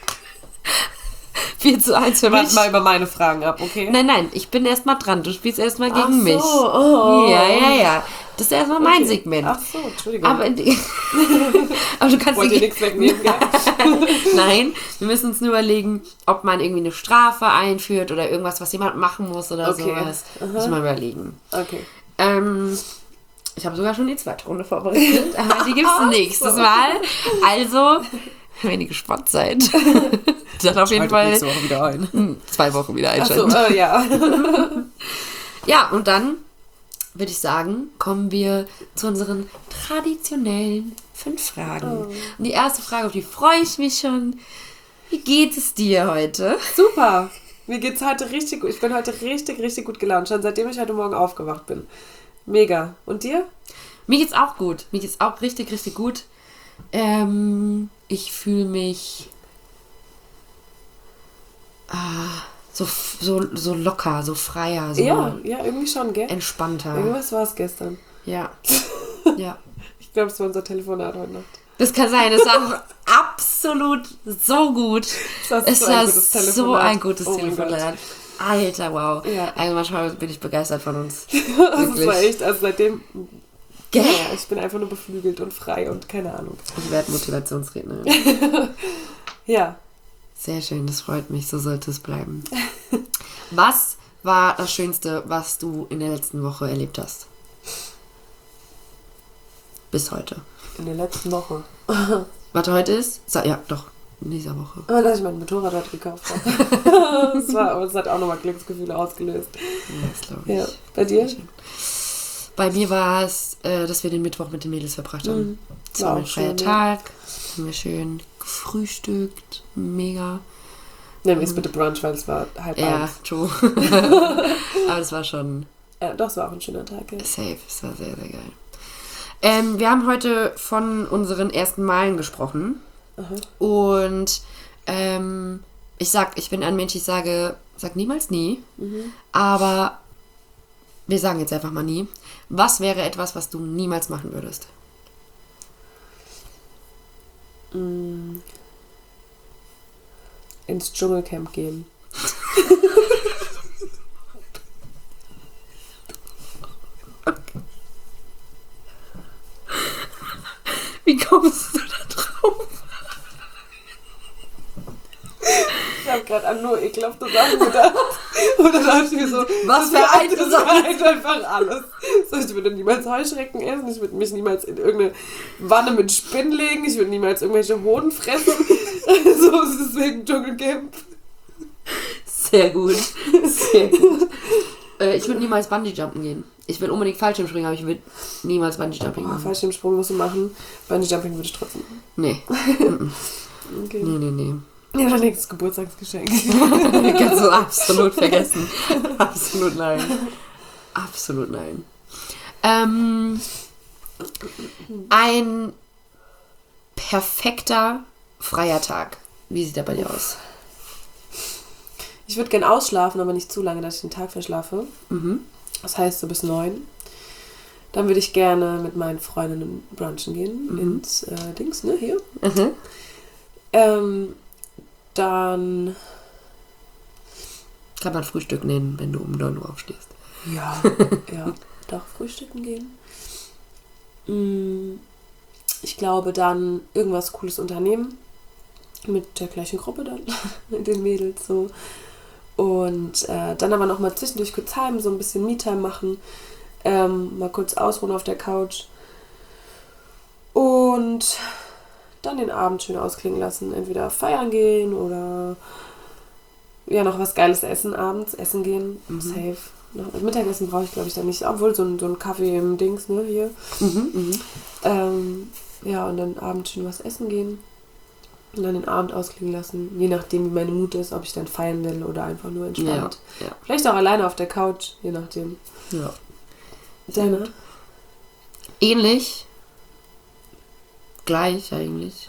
vier zu eins für mich. Warte mal über meine Fragen ab, okay? Nein, nein, ich bin erstmal dran. Du spielst erstmal gegen Ach so, mich. oh. Ja, ja, ja. Das ist erstmal mein Okay. Segment. Ach so, Entschuldigung. Aber, aber du kannst Wollt ihr die- nichts wegnehmen, gell? Nein, wir müssen uns nur überlegen, ob man irgendwie eine Strafe einführt oder irgendwas, was jemand machen muss oder Okay. sowas. Muss man überlegen. Okay. Ähm, ich habe sogar schon die zweite Runde vorbereitet, aber die gibt es nächstes Mal. Also, wenn ihr gespannt seid, dann auf jeden Fall nächste Woche wieder ein. hm, zwei Wochen wieder Ach so, einschalten. äh, ja. Ja, und dann würde ich sagen, kommen wir zu unseren traditionellen fünf Fragen. Oh. Und die erste Frage, auf die freue ich mich schon. Wie geht es dir heute? Super. Mir geht's heute richtig gut. Ich bin heute richtig, richtig gut gelaunt. Schon seitdem ich heute Morgen aufgewacht bin. Mega. Und dir? Mir geht's auch gut. Mir geht's auch richtig, richtig gut. Ähm, ich fühle mich ah, so, so, so locker, so freier, so Ja, ja, irgendwie schon, gell? entspannter. Irgendwas war es gestern. Ja. Ja. Ich glaube, es war unser Telefonat heute Nacht. Das kann sein. Es war absolut so gut. Das Es so war ein gutes so Telefonat. ein gutes Oh mein Telefonat. Alter, wow. Ja. Also manchmal bin ich begeistert von uns. Das war echt, also seitdem, Gell? ja, ich bin einfach nur beflügelt und frei und keine Ahnung. Ich werde Motivationsrednerin. Ja. Sehr schön, das freut mich. So sollte es bleiben. Was war das Schönste, was du in der letzten Woche erlebt hast? Bis heute. In der letzten Woche. Warte, heute ist? Sa- Ja, doch. In dieser Woche. Oh, dass ich mein Motorrad heute gekauft habe. das, war, aber das hat auch nochmal Glücksgefühle ausgelöst. Ja, das glaube ich. Ja. Bei dir? Sehr schön. Bei mir war es, äh, dass wir den Mittwoch mit den Mädels verbracht haben. Mhm. Es war War mein auch freier schön, ja. Tag. Haben wir schön gefrühstückt. Mega. Nennen wir es bitte Brunch, weil es war halb Ja, eins. true. Aber das war schon Ja, doch, es war auch ein schöner Tag. Ja. safe. Es war sehr, sehr geil. Ähm, wir haben heute von unseren ersten Malen gesprochen. Aha. Und ähm, ich sag, ich bin ein Mensch, ich sage, sag niemals nie. Mhm. Aber wir sagen jetzt einfach mal nie. Was wäre etwas, was du niemals machen würdest? Mm. Ins Dschungelcamp gehen. Wie kommst du da drauf? Ich habe gerade an nur ekelhafte Sachen gedacht. Und dann dachte ich mir so, Was für das eine das Sache. war halt einfach alles. So, ich würde niemals Heuschrecken essen, ich würde mich niemals in irgendeine Wanne mit Spinnen legen, ich würde niemals irgendwelche Hoden fressen. So, deswegen Dschungelcamp. Sehr gut. Sehr gut. äh, ich würde niemals Bungee-Jumpen gehen. Ich will unbedingt Fallschirm springen, aber ich würde niemals Bungee-Jumping Oh, machen. Fallschirmsprung musst du machen. Bungee-Jumping würde ich trotzdem machen. Nee. Okay. Nee, nee, nee. Ja, dann nächstes Geburtstagsgeschenk. Kannst du absolut vergessen. Absolut nein. Absolut nein. Ähm, ein perfekter freier Tag. Wie sieht der bei dir aus? Ich würde gern ausschlafen, aber nicht zu lange, dass ich den Tag verschlafe. Mhm. Das heißt so bis neun. Dann würde ich gerne mit meinen Freundinnen brunchen gehen. Mhm. Ins äh, Dings, ne? Hier. Mhm. Ähm, dann. Kann man Frühstück nehmen, wenn du um neun Uhr aufstehst. Ja, ja. Doch, frühstücken gehen. Mm, Ich glaube, dann irgendwas Cooles unternehmen. Mit der gleichen Gruppe dann. Mit den Mädels so. Und äh, dann aber noch mal zwischendurch kurz heim, so ein bisschen Me-Time machen. Ähm, mal kurz ausruhen auf der Couch. Und dann den Abend schön ausklingen lassen. Entweder feiern gehen oder ja, noch was Geiles essen abends. Essen gehen. Mhm. Safe. Noch, Mittagessen brauche ich, glaube ich, dann nicht. Obwohl, so ein, so ein Kaffee im Dings, ne, hier. Mhm, mhm. Ähm, ja, und dann abends schön was essen gehen. Und dann den Abend ausklingen lassen. Je nachdem, wie meine Mut ist, ob ich dann feiern will oder einfach nur entspannt. Ja, ja. Vielleicht auch alleine auf der Couch, je nachdem. Ja. Deine? Ähnlich. Gleich eigentlich.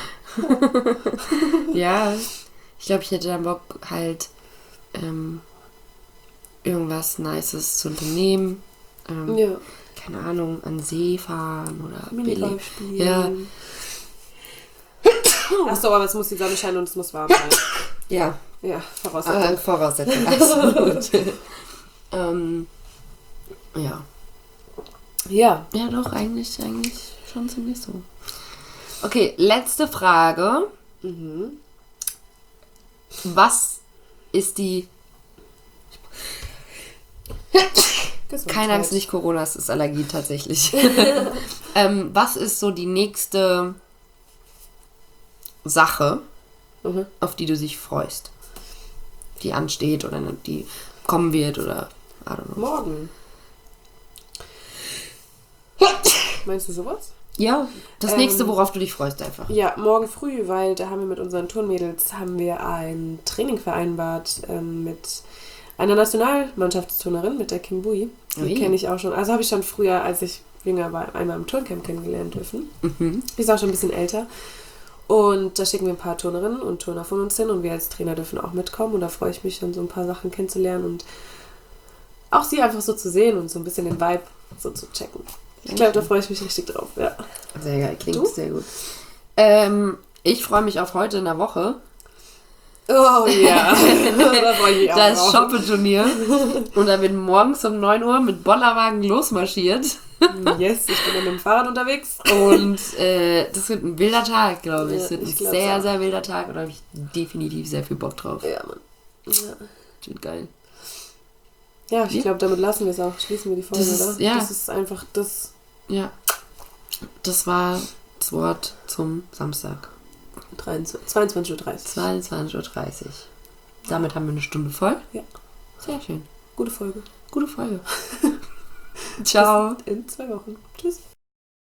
Ja, ich glaube, ich hätte dann Bock halt ähm, irgendwas Nices zu unternehmen. Ähm, Ja. Keine Ahnung, an See fahren oder billig. Minigolf spielen. Ja. Achso, aber es muss die Sonne scheinen und es muss warm sein. Ja, Ja, äh, Voraussetzung. Voraussetzung, absolut. ähm, ja. Ja. Ja, doch, eigentlich, eigentlich schon ziemlich so. Okay, letzte Frage. Mhm. Was ist die... Keine Angst, nicht Corona, es ist Allergie tatsächlich. ähm, was ist so die nächste Sache, Mhm. auf die du dich freust? Die ansteht oder die kommen wird oder I don't know. Morgen. Meinst du sowas? Ja, das Ähm, nächste, worauf du dich freust einfach. Ja, morgen früh, weil da haben wir mit unseren Turnmädels haben wir ein Training vereinbart ähm, mit einer Nationalmannschaftsturnerin, mit der Kim Bui. Die Ui. kenne ich auch schon. Also habe ich schon früher, als ich jünger war, einmal im Turncamp kennengelernt dürfen. Mhm. Die ist auch schon ein bisschen älter. Und da schicken wir ein paar Turnerinnen und Turner von uns hin und wir als Trainer dürfen auch mitkommen. Und da freue ich mich schon, so ein paar Sachen kennenzulernen und auch sie einfach so zu sehen und so ein bisschen den Vibe so zu checken. Ich glaube, da freue ich mich richtig drauf, ja. Sehr geil, klingt Du? sehr gut. Ähm, ich freue mich auf heute in der Woche. Oh ja, da freue ich mich auch Das drauf. Shoppe-Turnier. Und da wird morgens um neun Uhr mit Bollerwagen losmarschiert. Yes, ich bin dann mit dem Fahrrad unterwegs. Und äh, das wird ein wilder Tag, glaube ich. Ja, Es wird ein ich glaub's sehr, auch. sehr wilder Tag. Und da habe ich definitiv sehr viel Bock drauf. Ja, Mann. Ja, Das wird geil. ja ich Ja. glaube, damit lassen wir es auch. Schließen wir die Folge, Das ist- oder? ja. Das ist einfach das Ja. Das war das Wort zum Samstag. zweiundzwanzig Uhr dreißig. zweiundzwanzig Uhr dreißig. Damit haben wir eine Stunde voll. Ja. Sehr schön. Gute Folge. Gute Folge. Ciao. Bis in zwei Wochen. Tschüss.